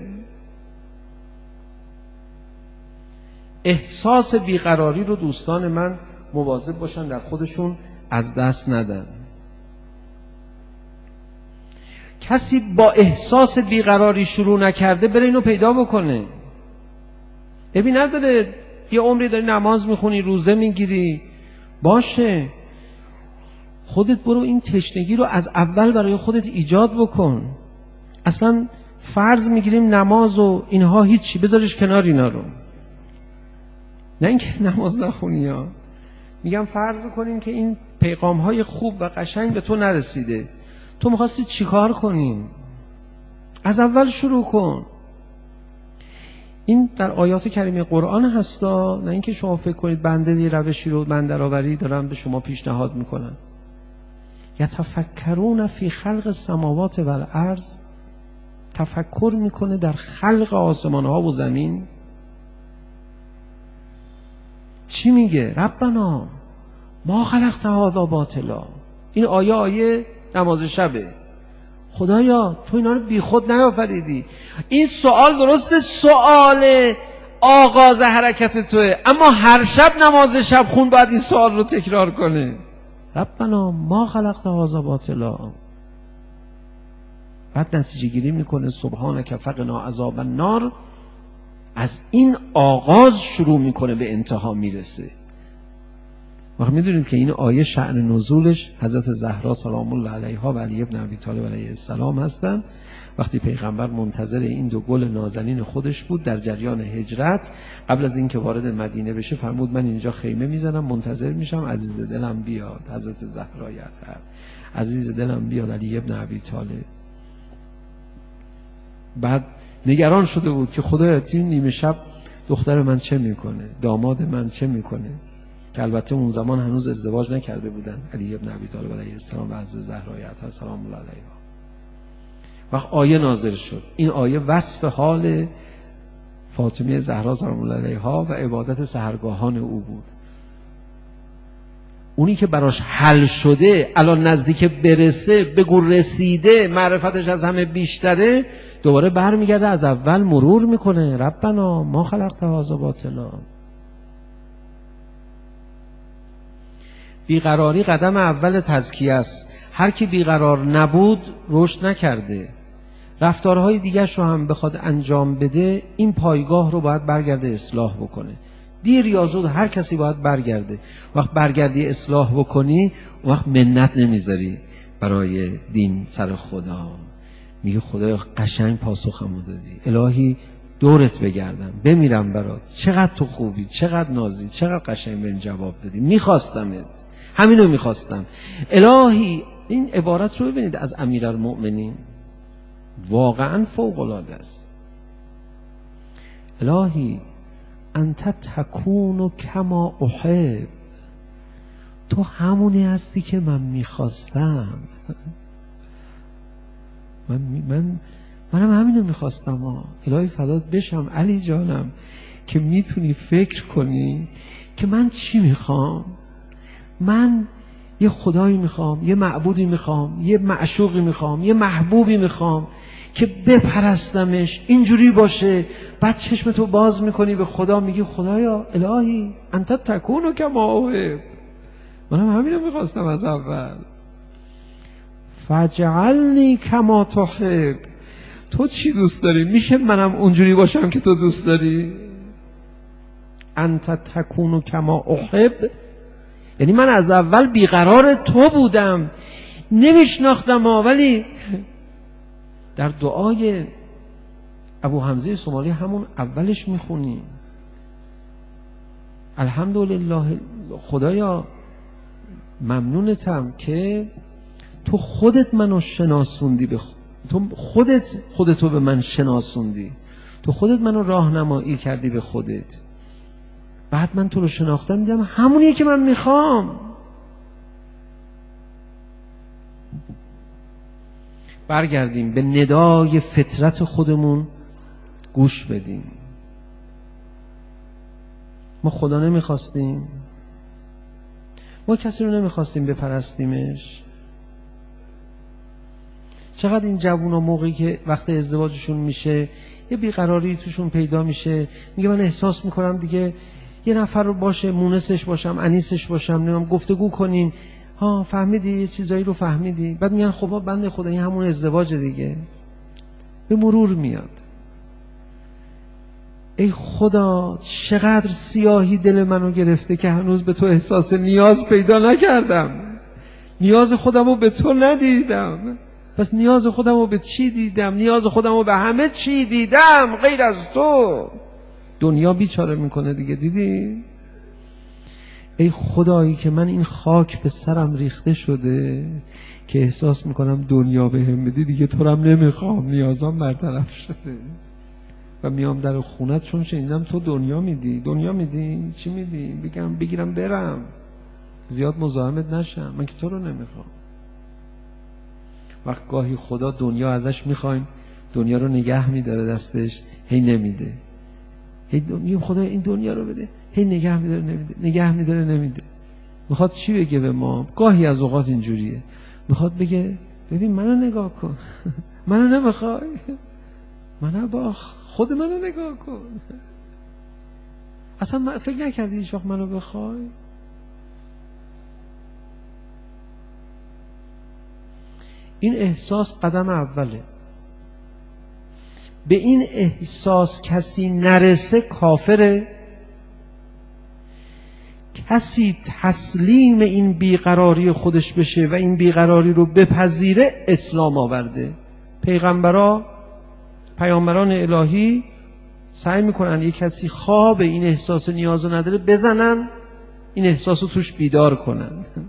احساس بیقراری رو دوستان من مواظب باشن در خودشون از دست ندن. کسی با احساس بیقراری شروع نکرده بره اینو پیدا بکنه. ببین نداره یه عمری داری نماز میخونی، روزه میگیری، باشه، خودت برو این تشنگی رو از اول برای خودت ایجاد بکن. اصلا فرض میگیریم نماز و اینها هیچی، بذارش کنار اینا رو. نه اینکه نماز نخونی ها، میگم فرض بکنیم که این پیغام های خوب و قشنگ به تو نرسیده. تو میخواستی چیکار کنیم؟ از اول شروع کن. این در آیات کریمه قرآن هستا، نه اینکه شما فکر کنید بنده یه روشی رو من درآوری دارم به شما پیشنهاد میکنم. یتفکرون فی خلق السماوات و الارض، تفکر میکنه در خلق آسمان ها و زمین. چی میگه؟ ربنا ما خلقت هذا باطلا. این آیه نماز شبه. خدایا تو اینا رو بی خود نیافریدی. این سوال درسته سوال آغاز حرکت توه، اما هر شب نماز شب خون باید این سوال رو تکرار کنه. ربنا ما خلقت هذا باطلا. بعد نتیجه گیری میکنه سبحانک فقنا عذاب النار. از این آغاز شروع میکنه به انتها میرسه. وقت میدونید که این آیه شأن نزولش حضرت زهرا سلام الله علیها و علی ابن ابی طالب علیه السلام هستن. وقتی پیغمبر منتظر این دو گل نازنین خودش بود در جریان هجرت، قبل از اینکه وارد مدینه بشه فرمود من اینجا خیمه میزنم منتظر میشم عزیز دلم بیاد. حضرت زهرا اطهر عزیز دلم بیاد علی ابن ابی طالب. بعد نگران شده بود که خدایا این نیمه شب دختر من چه میکنه، داماد من چه میکنه، که البته اون زمان هنوز ازدواج نکرده بودن علی ابن ابی طالب علیه السلام و حضرت زهرا اطهر سلام الله علیها. وقت آیه نازل شد، این آیه وصف حال فاطمه زهرا سلام الله علیها و عبادت سحرگاهان او بود. اونی که براش حل شده الان نزدیک برسه، بگو رسیده، معرفتش از همه بیشتره، دوباره برمیگرده از اول مرور میکنه. ربنا ما خلقت هذا باطلا. بیقراری قدم اول تزکیه است. هر کی بیقرار نبود رشد نکرده. رفتارهای دیگرش رو هم بخواد انجام بده، این پایگاه رو باید برگرده اصلاح بکنه. دیر یا زود هر کسی باید برگرده. وقت برگردی اصلاح بکنی، وقت منت نمیذاری برای دین سر خدا. میگه خدایا قشنگ پاسخمو دادی، الهی دورت بگردم بمیرم برات، چقدر تو خوبی، چقدر نازی، چقدر قشنگ بهم جواب دادی، میخواستمت، همینو میخواستم. الهی این عبارت رو ببینید از امیرالمؤمنین، واقعا فوق العاده است. الهی انت تکون کما احب، تو همونی هستی که من میخواستم. منم همینو میخواستم. الهی فدات بشم علی جانم که میتونی فکر کنی که من چی میخوام. من یه خدایی میخوام، یه معبودی میخوام، یه معشوقی میخوام، یه محبوبی میخوام که بپرستمش، اینجوری باشه. بعد چشم تو باز میکنی به خدا، میگی خدایا الهی انت تکونو کما احب، منم همینو میخواستم از اول. فجعلنی کما تحب، تو چی دوست داری؟ میشه منم اونجوری باشم که تو دوست داری؟ انت تکونو کما احب یعنی من از اول بیقرار تو بودم، نمیشناختم. ولی در دعای ابو حمزه سومالی همون اولش میخونیم الحمدلله خدایا ممنونتم که تو خودت منو شناسوندی، تو خودتو به من شناسوندی، تو خودت منو راهنمایی کردی به خودت. بعد من تو رو شناختم، دیدم همونیه که من میخوام. برگردیم به ندای فطرت خودمون گوش بدیم. ما خدا نمیخواستیم، ما کسی رو نمیخواستیم بپرستیمش. چقدر این جوونا موقعی که وقت ازدواجشون میشه یه بیقراری توشون پیدا میشه، میگه من احساس میکنم دیگه یه نفر رو باشه، مونسش باشم، انیسش باشم، نمیم گفتگو کنیم، ها فهمیدی یه چیزایی رو فهمیدی. بعد میگن خب بنده خدا این همون ازدواج دیگه. به مرور میاد. ای خدا چقدر سیاهی دل منو گرفته که هنوز به تو احساس نیاز پیدا نکردم، نیاز خودم رو به تو ندیدم. پس نیاز خودم رو به چی دیدم؟ نیاز خودم رو به همه چی دیدم غیر از تو. دنیا بیچاره میکنه دیگه. دیدی؟ ای خدایی که من این خاک به سرم ریخته شده که احساس میکنم دنیا بهم بدی دیگه تو رو هم نمیخوام، نیازام برطرف شده. و میام در خونت چون شنیدم تو دنیا میدی. چی میدی؟ بگیرم برم، زیاد مزاحمت نشم، من که تو رو نمیخوام. وقت گاهی خدا دنیا ازش میخوایم، دنیا رو نگه میداره دستش، هی نمیده. هی دنیا خدا این دنیا رو بده، هی نگه میداره نمیده. میخواد چی بگه به ما؟ گاهی از اوقات اینجوریه، میخواد بگه ببین منو نگاه کن، منو نمیخوای، منو با خود منو نگاه کن. اصلا فکر نکردی هیچ وقت منو بخوای؟ این احساس قدم اوله. به این احساس کسی نرسه کافره. کسی تسلیم این بیقراری خودش بشه و این بیقراری رو بپذیره اسلام آورده. پیامبران الهی سعی میکنن یک کسی خواب این احساس نیاز رو نداره بزنن این احساس رو توش بیدار کنن.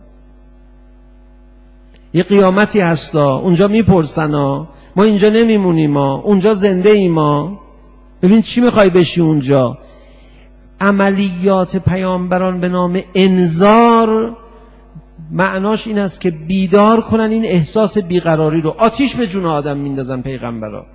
یه قیامتی هستا اونجا میپرسن ما اینجا نمیمونیم اونجا زنده ایم ببین چی میخوای بشی اونجا. عملیات پیامبران به نام انذار معناش این است که بیدار کنن این احساس بیقراری رو. آتیش به جون آدم میندازن پیغمبرا.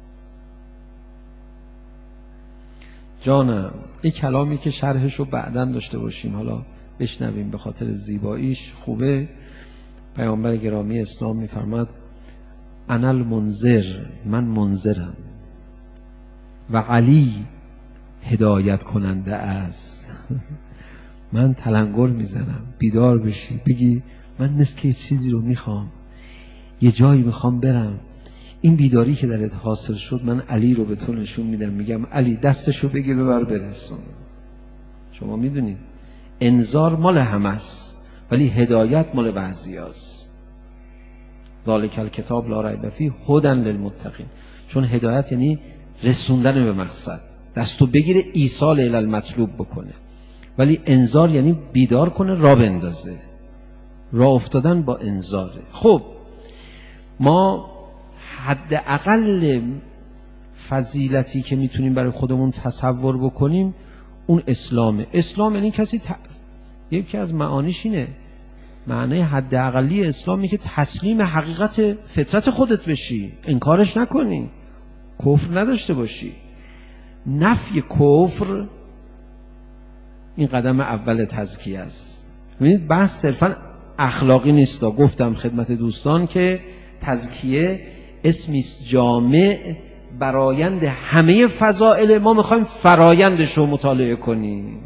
جانم این کلامی که شرحش رو بعداً داشته باشیم حالا بشنویم به خاطر زیباییش خوبه. پیامبر گرامی اسلام میفرماد انا المنذر، من منذرم و علی هدایت کننده است. من تلنگر میزنم بیدار بشی بگی من نیست که چیزی رو میخوام یه جایی میخوام برم. این بیداری که درت حاصل شد من علی رو به تو نشون میدم میگم علی دستشو بگیر ببر برسون. شما میدونید انذار مال همه است ولی هدایت مال بعضیاست. ذالک الکتاب لا ریب فیه هدی للمتقین. چون هدایت یعنی رسوندن به مقصد، دستو بگیره ایصال الی المطلوب بکنه. ولی انذار یعنی بیدار کنه راه بندازه. راه افتادن با انذاره. خب ما حداقل فضیلتی که میتونیم برای خودمون تصور بکنیم اون اسلامه. اسلام یعنی کسی یکی از معانیش اینه، معنی حداقلی اسلامی که تسلیم حقیقت فطرت خودت بشی، انکارش نکنی، کفر نداشته باشی. نفی کفر این قدم اول تزکیه است. ببینید بحث صرفا اخلاقی نیست. گفتم خدمت دوستان که تزکیه اسمی جامع برایند همه فضائل. ما میخوایم فرایندش رو مطالعه کنیم.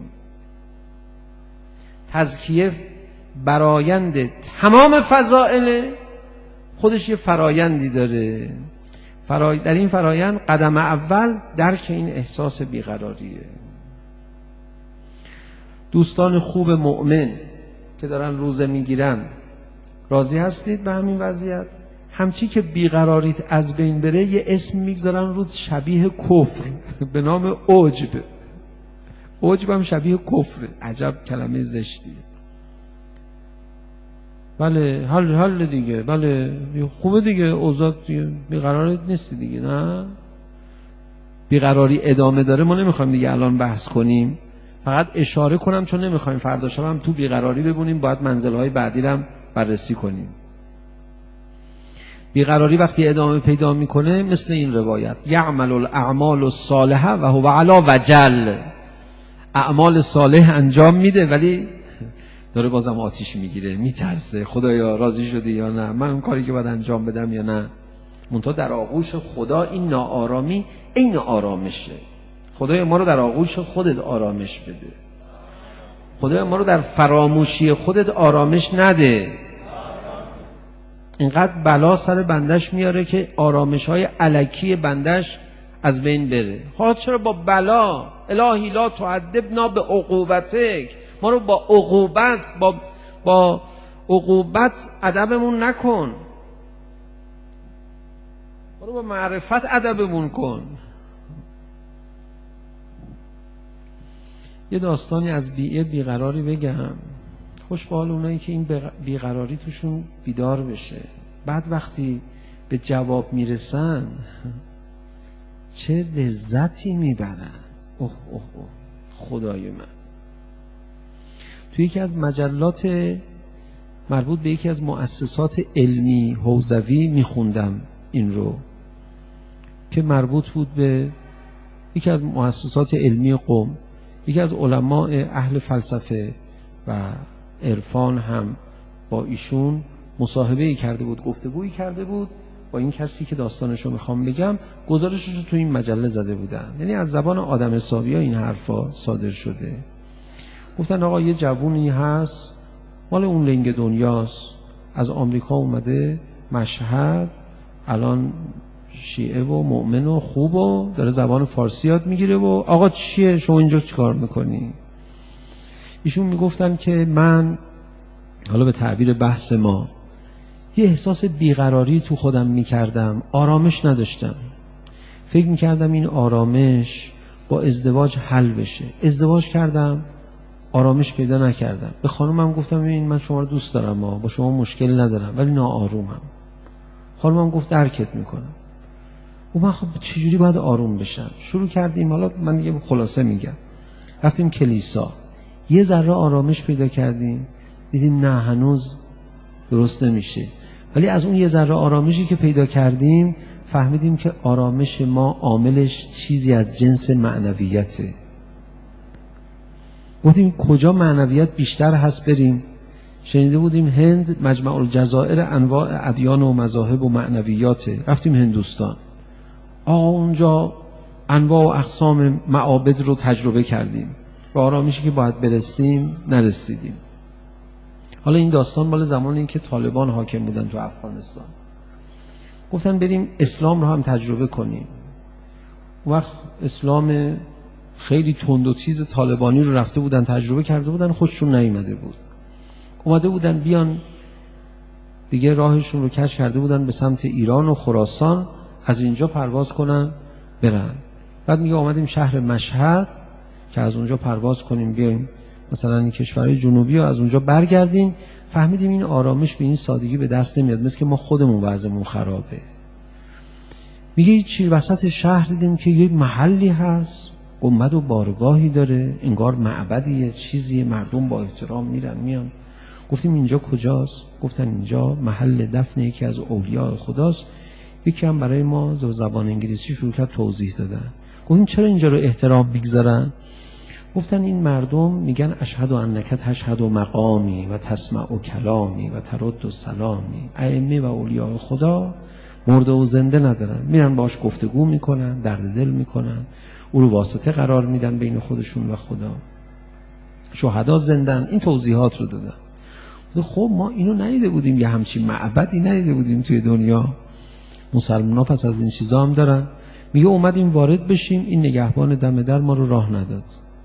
تزکیه برایند تمام فضائل خودش یه فرایندی داره. در این فرایند قدم اول درک این احساس بیقراریه. دوستان خوب مؤمن که دارن روزه میگیرن راضی هستید به همین وضعیت؟ همچی که بیقراریت از بین بره یه اسم میگذارن روز شبیه کفر به نام عجب. عجب هم شبیه کفر. عجب کلمه زشتیه. بله حل دیگه، بله خوبه دیگه، اوضاع دیگه بیقراریت نیستی دیگه. نه بیقراری ادامه داره. ما نمیخوایم دیگه الان بحث کنیم، فقط اشاره کنم چون نمیخوایم فردا شب هم تو بیقراری ببونیم، باید منزلهای بعدی هم بررسی کنیم. بیقراری وقتی ادامه پیدا میکنه مثل این روایت یعمل الاعمال الصالحه و هو علی وجل. اعمال صالح انجام میده ولی داره بازم آتیش میگیره، میترسه خدایا راضی شدی یا نه، من اون کاری که باید انجام بدم یا نه. منتها در آغوش خدا این ناآرامی عین آرامشه. خدایا ما رو در آغوش خودت آرامش بده. خدایا ما رو در فراموشی خودت آرامش نده. اینقدر بلا سر بندش میاره که آرامش‌های الکی بندش از بین بره. خب چرا با بلا؟ الهی لا تعذبنا بعقوبتک. ما رو با عقوبت ادبمون نکن. ما رو با معرفت ادبمون کن. یه داستانی از بیقراری بگم. خوش به حال اونایی که این بیقراری توشون بیدار بشه. بعد وقتی به جواب میرسن چه لذتی میبرن. اوه اوه اوه خدای من. توی یکی از مجلات مربوط به یکی از مؤسسات علمی حوزوی میخوندم این رو که مربوط بود به یکی از مؤسسات علمی قم. یکی از علماء اهل فلسفه و عرفان هم با ایشون مصاحبه‌ای کرده بود، گفتگویی کرده بود با این کسی که داستانشو میخوام بگم. گزارشش رو تو این مجله زده بودن، یعنی از زبان آدم حسابی ها این حرفا صادر شده. گفتن آقا یه جوونی هست مال اون لنگ دنیاست، از آمریکا اومده مشهد، الان شیعه و مؤمن و خوب و داره زبان فارسی یاد میگیره و آقا چیه شما اینجا چیکار میکنی؟ ایشون میگفتن که من، حالا به تعبیر بحث ما، یه احساس بیقراری تو خودم میکردم، آرامش نداشتم. فکر میکردم این آرامش با ازدواج حل بشه. ازدواج کردم، آرامش پیدا نکردم. به خانومم گفتم این من شما رو دوست دارم، با شما مشکل ندارم، ولی ناآرومم. خانومم گفت درکت میکنم. و من خب چجوری باید آروم بشم؟ شروع کردیم، حالا من یه خلاصه میگم، رفتیم کلیسا، یه ذره آرامش پیدا کردیم، دیدیم نه هنوز درست نمیشه. ولی از اون یه ذره آرامشی که پیدا کردیم فهمیدیم که آرامش ما عاملش چیزی از جنس معنویته. گفتیم کجا معنویت بیشتر هست بریم. شنیده بودیم هند مجمع الجزائر انواع ادیان و مذاهب و معنویاته. رفتیم هندوستان، اونجا انواع و اقسام معابد رو تجربه کردیم. به آرامشی که باید برسیم نرسیدیم. حالا این داستان مال زمانی که طالبان حاکم بودن تو افغانستان. گفتن بریم اسلام رو هم تجربه کنیم. وقت اسلام خیلی تند و تیز طالبانی رو رفته بودن تجربه کرده بودن، خوششون نیامده بود. اومده بودن بیان دیگه، راهشون رو کش کرده بودن به سمت ایران و خراسان، از اینجا پرواز کنن برن. بعد میگه آمدیم شهر مشهد که از اونجا پرواز کنیم بیایم مثلا این کشورهای جنوبی و از اونجا برگردیم. فهمیدیم این آرامش به این سادگی به دست نمیاد، مثل که ما خودمون وضعمون خرابه. میگه چی وسط شهر دیدیم که یک محلی هست، گنبد و بارگاهی داره، انگار معبدیه، چیزیه، مردم با احترام میرن میان. گفتیم اینجا کجاست؟ گفتن اینجا محل دفن یکی از اولیاء خداست. یکی هم برای ما زبان انگلیسی شروع کرد توضیح دادن. گفتیم چرا اینجا رو احترام میگذارن؟ گفتن این مردم میگن اشهد انک تشهد مقامی و تسمع کلامی و ترد سلامی. ائمه و اولیاء خدا مرده و زنده ندارن، میرن باش گفتگو میکنن، درد دل میکنن، او رو واسطه قرار میدن بین خودشون و خدا. شهدا زندن. این توضیحات رو دادن. خب ما اینو ندیده بودیم، یه همچین معبدی ندیده بودیم توی دنیا. مسلمان‌ها پس از این چیزا هم دارن. میگه اومدیم وارد بشیم، این نگهبان دم در ما رو راه نداد.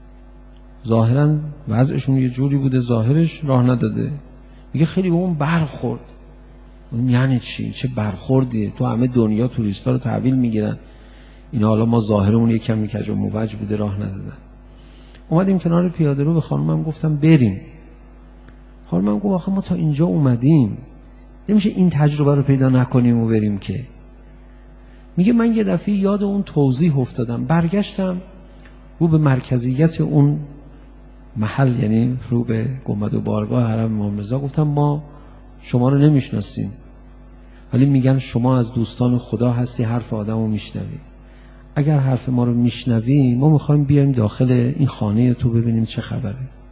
ظاهرا وضعشون یه جوری بوده، ظاهرش راه نداده. میگه خیلی به اون برخورد. اون یعنی چی؟ چه برخوردیه؟ تو همه دنیا توریستا رو تحویل میگیرن، اینا حالا ما ظاهرمون یه کمی کج و موج بوده راه ندادن. اومدیم کنار پیاده رو، به خانمم گفتم بریم. خانمم گفت آخه ما تا اینجا اومدیم، نمیشه این تجربه رو پیدا نکنیم و بریم که. میگه من یه دفعه یاد اون توضیح افتادم، برگشتم رو به مرکزیت اون محل، یعنی رو به گنبد و بارگاه حرم امام رضا. گفتم ما شما رو نمیشناسیم، ولی میگن شما از دوستان خدا هستی، حرف آدمو میشنوی. اگر حرف ما رو میشنوی، ما میخوایم بیایم داخل این خانه تو ببینیم چه خبره،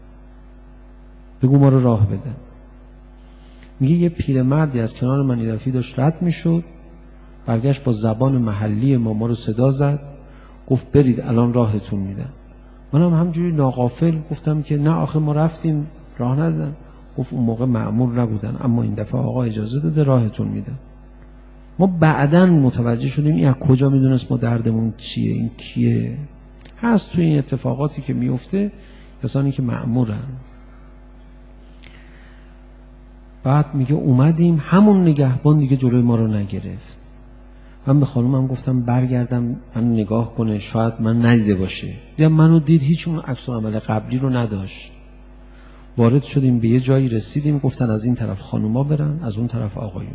بگو ما رو راه بدن. میگه یه پیرمردی از کنار من یه دفعه داشت رد میشد، برگشت با زبان محلی ما رو صدا زد، گفت برید الان راهتون میدن. منم همجوری ناغافل گفتم که نه آخه ما رفتیم راه ندادن. گفت اون موقع مأمور نبودن، اما این دفعه آقا اجازه داده راهتون میدن. ما بعداً متوجه شدیم این از کجا میدونست ما دردمون چیه، این کیه. هست توی این اتفاقاتی که میفته کسانی که مأمورن. بعد میگه اومدیم، همون نگهبان دیگه جلوی ما رو نگرفت. من به خانومم گفتم برگردم منو نگاه کنه، شاید من ندیده باشه. دیدم منو دید، هیچ اون عکس العمل قبلی رو نداشت. وارد شدیم به یه جایی رسیدیم، گفتن از این طرف خانوما برن، از اون طرف آقایون.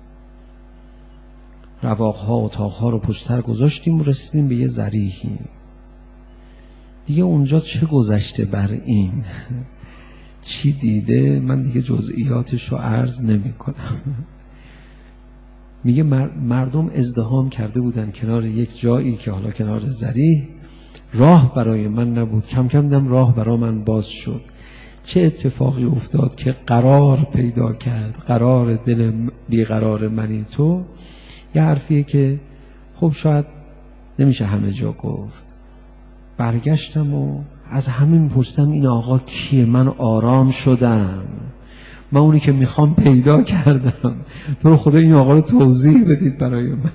رواقها و اتاقها رو پشت سر گذاشتیم و رسیدیم به یه ضریحی. دیگه اونجا چه گذشته بر این چی دیده من دیگه جزئیاتش رو عرض نمی کنم. میگه مردم ازدحام کرده بودن کنار یک جایی که حالا کنار ضریح. راه برای من نبود، کم کم دیدم راه برای من باز شد. چه اتفاقی افتاد که قرار پیدا کرد، قرار دل بیقرار منی تو. یه حرفیه که خب شاید نمیشه همه جا گفت. برگشتم و از همین پرسیدم این آقا کیه؟ من آرام شدم، من اونی که میخوام پیدا کردم. تو رو خدا این آقا رو توضیح بدید برای من.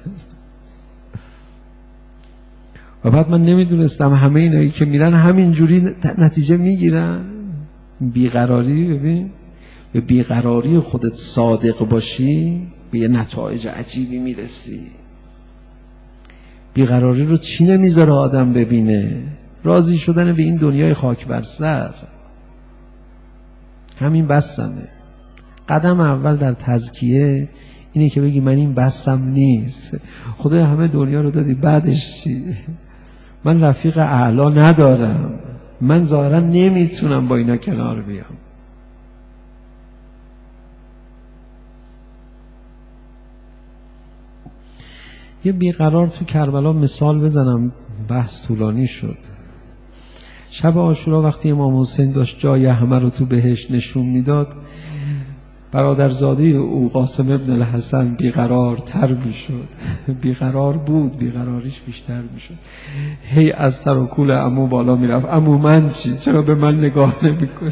و بعد من نمیدونستم همه اینایی که میرن همین جوری نتیجه میگیرن. بیقراری، ببین به بیقراری خودت صادق باشی به یه نتایج عجیبی میرسی. بیقراری رو چی نمیذاره آدم ببینه؟ راضی شدن به این دنیای خاک بر سر. همین بسمه. قدم اول در تزکیه اینه که بگی من این بسم نیست. خدای همه دنیا رو دادی، بعدش چی؟ من رفیق اعلا ندارم، من ظاهرا نمیتونم با اینا کنار بیام. یه بیقرار تو کربلا مثال بزنم، بحث طولانی شد. شب عاشورا وقتی امام حسین داشت جای همه رو تو بهشت نشون میداد، برادرزاده او قاسم ابن الحسن بیقرار تر میشد. بیقرار بود، بیقراریش بیشتر میشد. هی از سر و کول عمو بالا میرفت، عمو من چی؟ چرا به من نگاه نمیکنی؟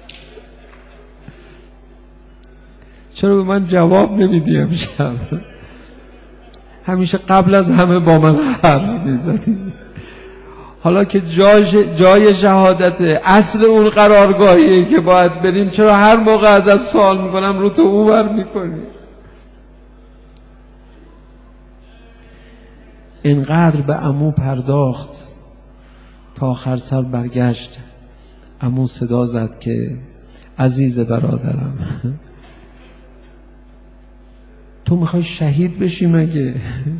چرا به من جواب نمیدی امشب؟ همیشه قبل از همه با من حرف میزدی. حالا که جای شهادت اصل اون قرارگاهیه که باید بریم، چرا هر موقع ازت سوال میکنم رو تو اوور میکنی؟ اینقدر به عمو پرداخت تا آخر سر برگشت. عمو صدا زد که عزیز برادرم، تو میخوای شهید بشی مگه؟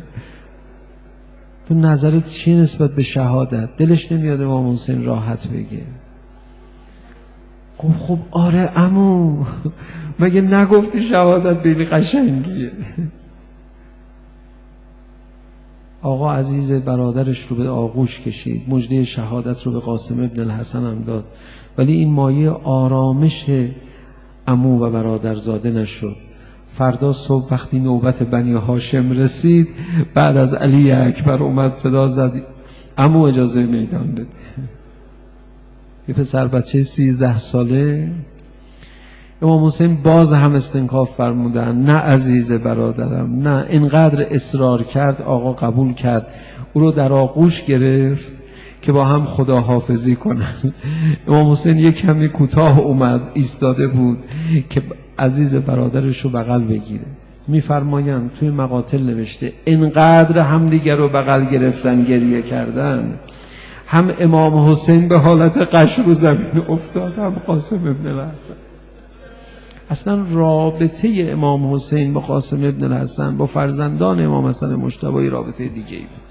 تو نظرت چیه نسبت به شهادت؟ دلش نمیاد امام حسین راحت بگه. گفت خب آره عمو، مگه نگفتی شهادت خیلی قشنگیه؟ آقا عزیز برادرش رو به آغوش کشید، مژده شهادت رو به قاسم ابن الحسن هم داد، ولی این مایه آرامش عمو و برادرزاده نشد. فردا صبح وقتی نوبت بنی هاشم رسید، بعد از علی اکبر اومد صدا زد عمو اجازه میدان بده. یه پسر بچه 13 ساله. امام حسین باز هم استنکاف فرمودن نه عزیز برادرم، نه. اینقدر اصرار کرد، آقا قبول کرد، او رو در آغوش گرفت که با هم خداحافظی کنن. امام حسین یک کمی کوتاه اومد، ایستاده بود که عزیز برادرش رو بغل بگیره. میفرمایند توی مقاتل نوشته اینقدر همدیگر رو بغل گرفتن، گریه کردن، هم امام حسین به حالت قش رو زمین افتاد، هم قاسم ابن الحسن. اصلا رابطه امام حسین با قاسم ابن الحسن با فرزندان امام حسن مجتبی رابطه دیگه ای بود.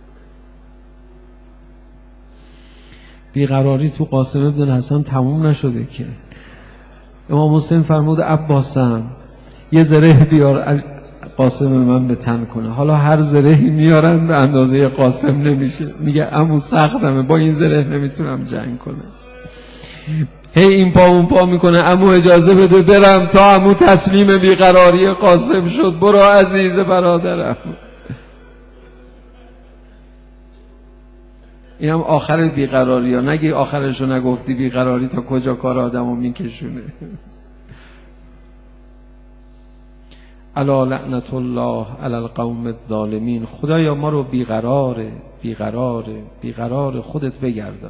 بیقراری تو قاسم ابن الحسن تموم نشده که. امام حسین فرمود عباسم یه زره بیار قاسم من به تن کنه. حالا هر زرهی میارن به اندازه قاسم نمیشه. میگه عمو سختمه، با این زره نمیتونم جنگ کنم. هی این پا اون پا میکنه، عمو اجازه بده برم، تا عمو تسلیم بیقراری قاسم شد. برو عزیز برادرم. این هم آخر بیقراری ها. نگی آخرشو نگفتی، بیقراری تا کجا کار آدمو میکشونه. الا لعنت الله علی القوم الظالمین. خدایا ما رو بیقرار خودت بگردان.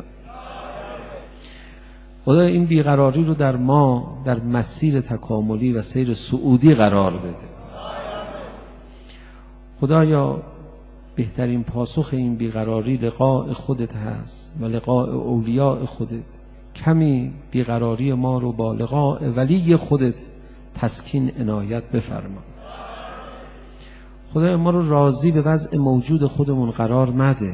خدا این بیقراری رو در ما در مسیر تکاملی و سیر صعودی قرار بده. خدایا بهترین پاسخ این بیقراری لقاء خودت هست و لقاء اولیاء خودت. کمی بیقراری ما رو با لقاء ولی خودت تسکین عنایت بفرما. خدایا ما رو راضی به وضع موجود خودمون قرار مده.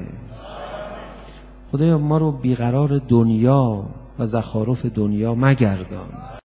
خدایا ما رو بیقرار دنیا و زخارف دنیا مگردان.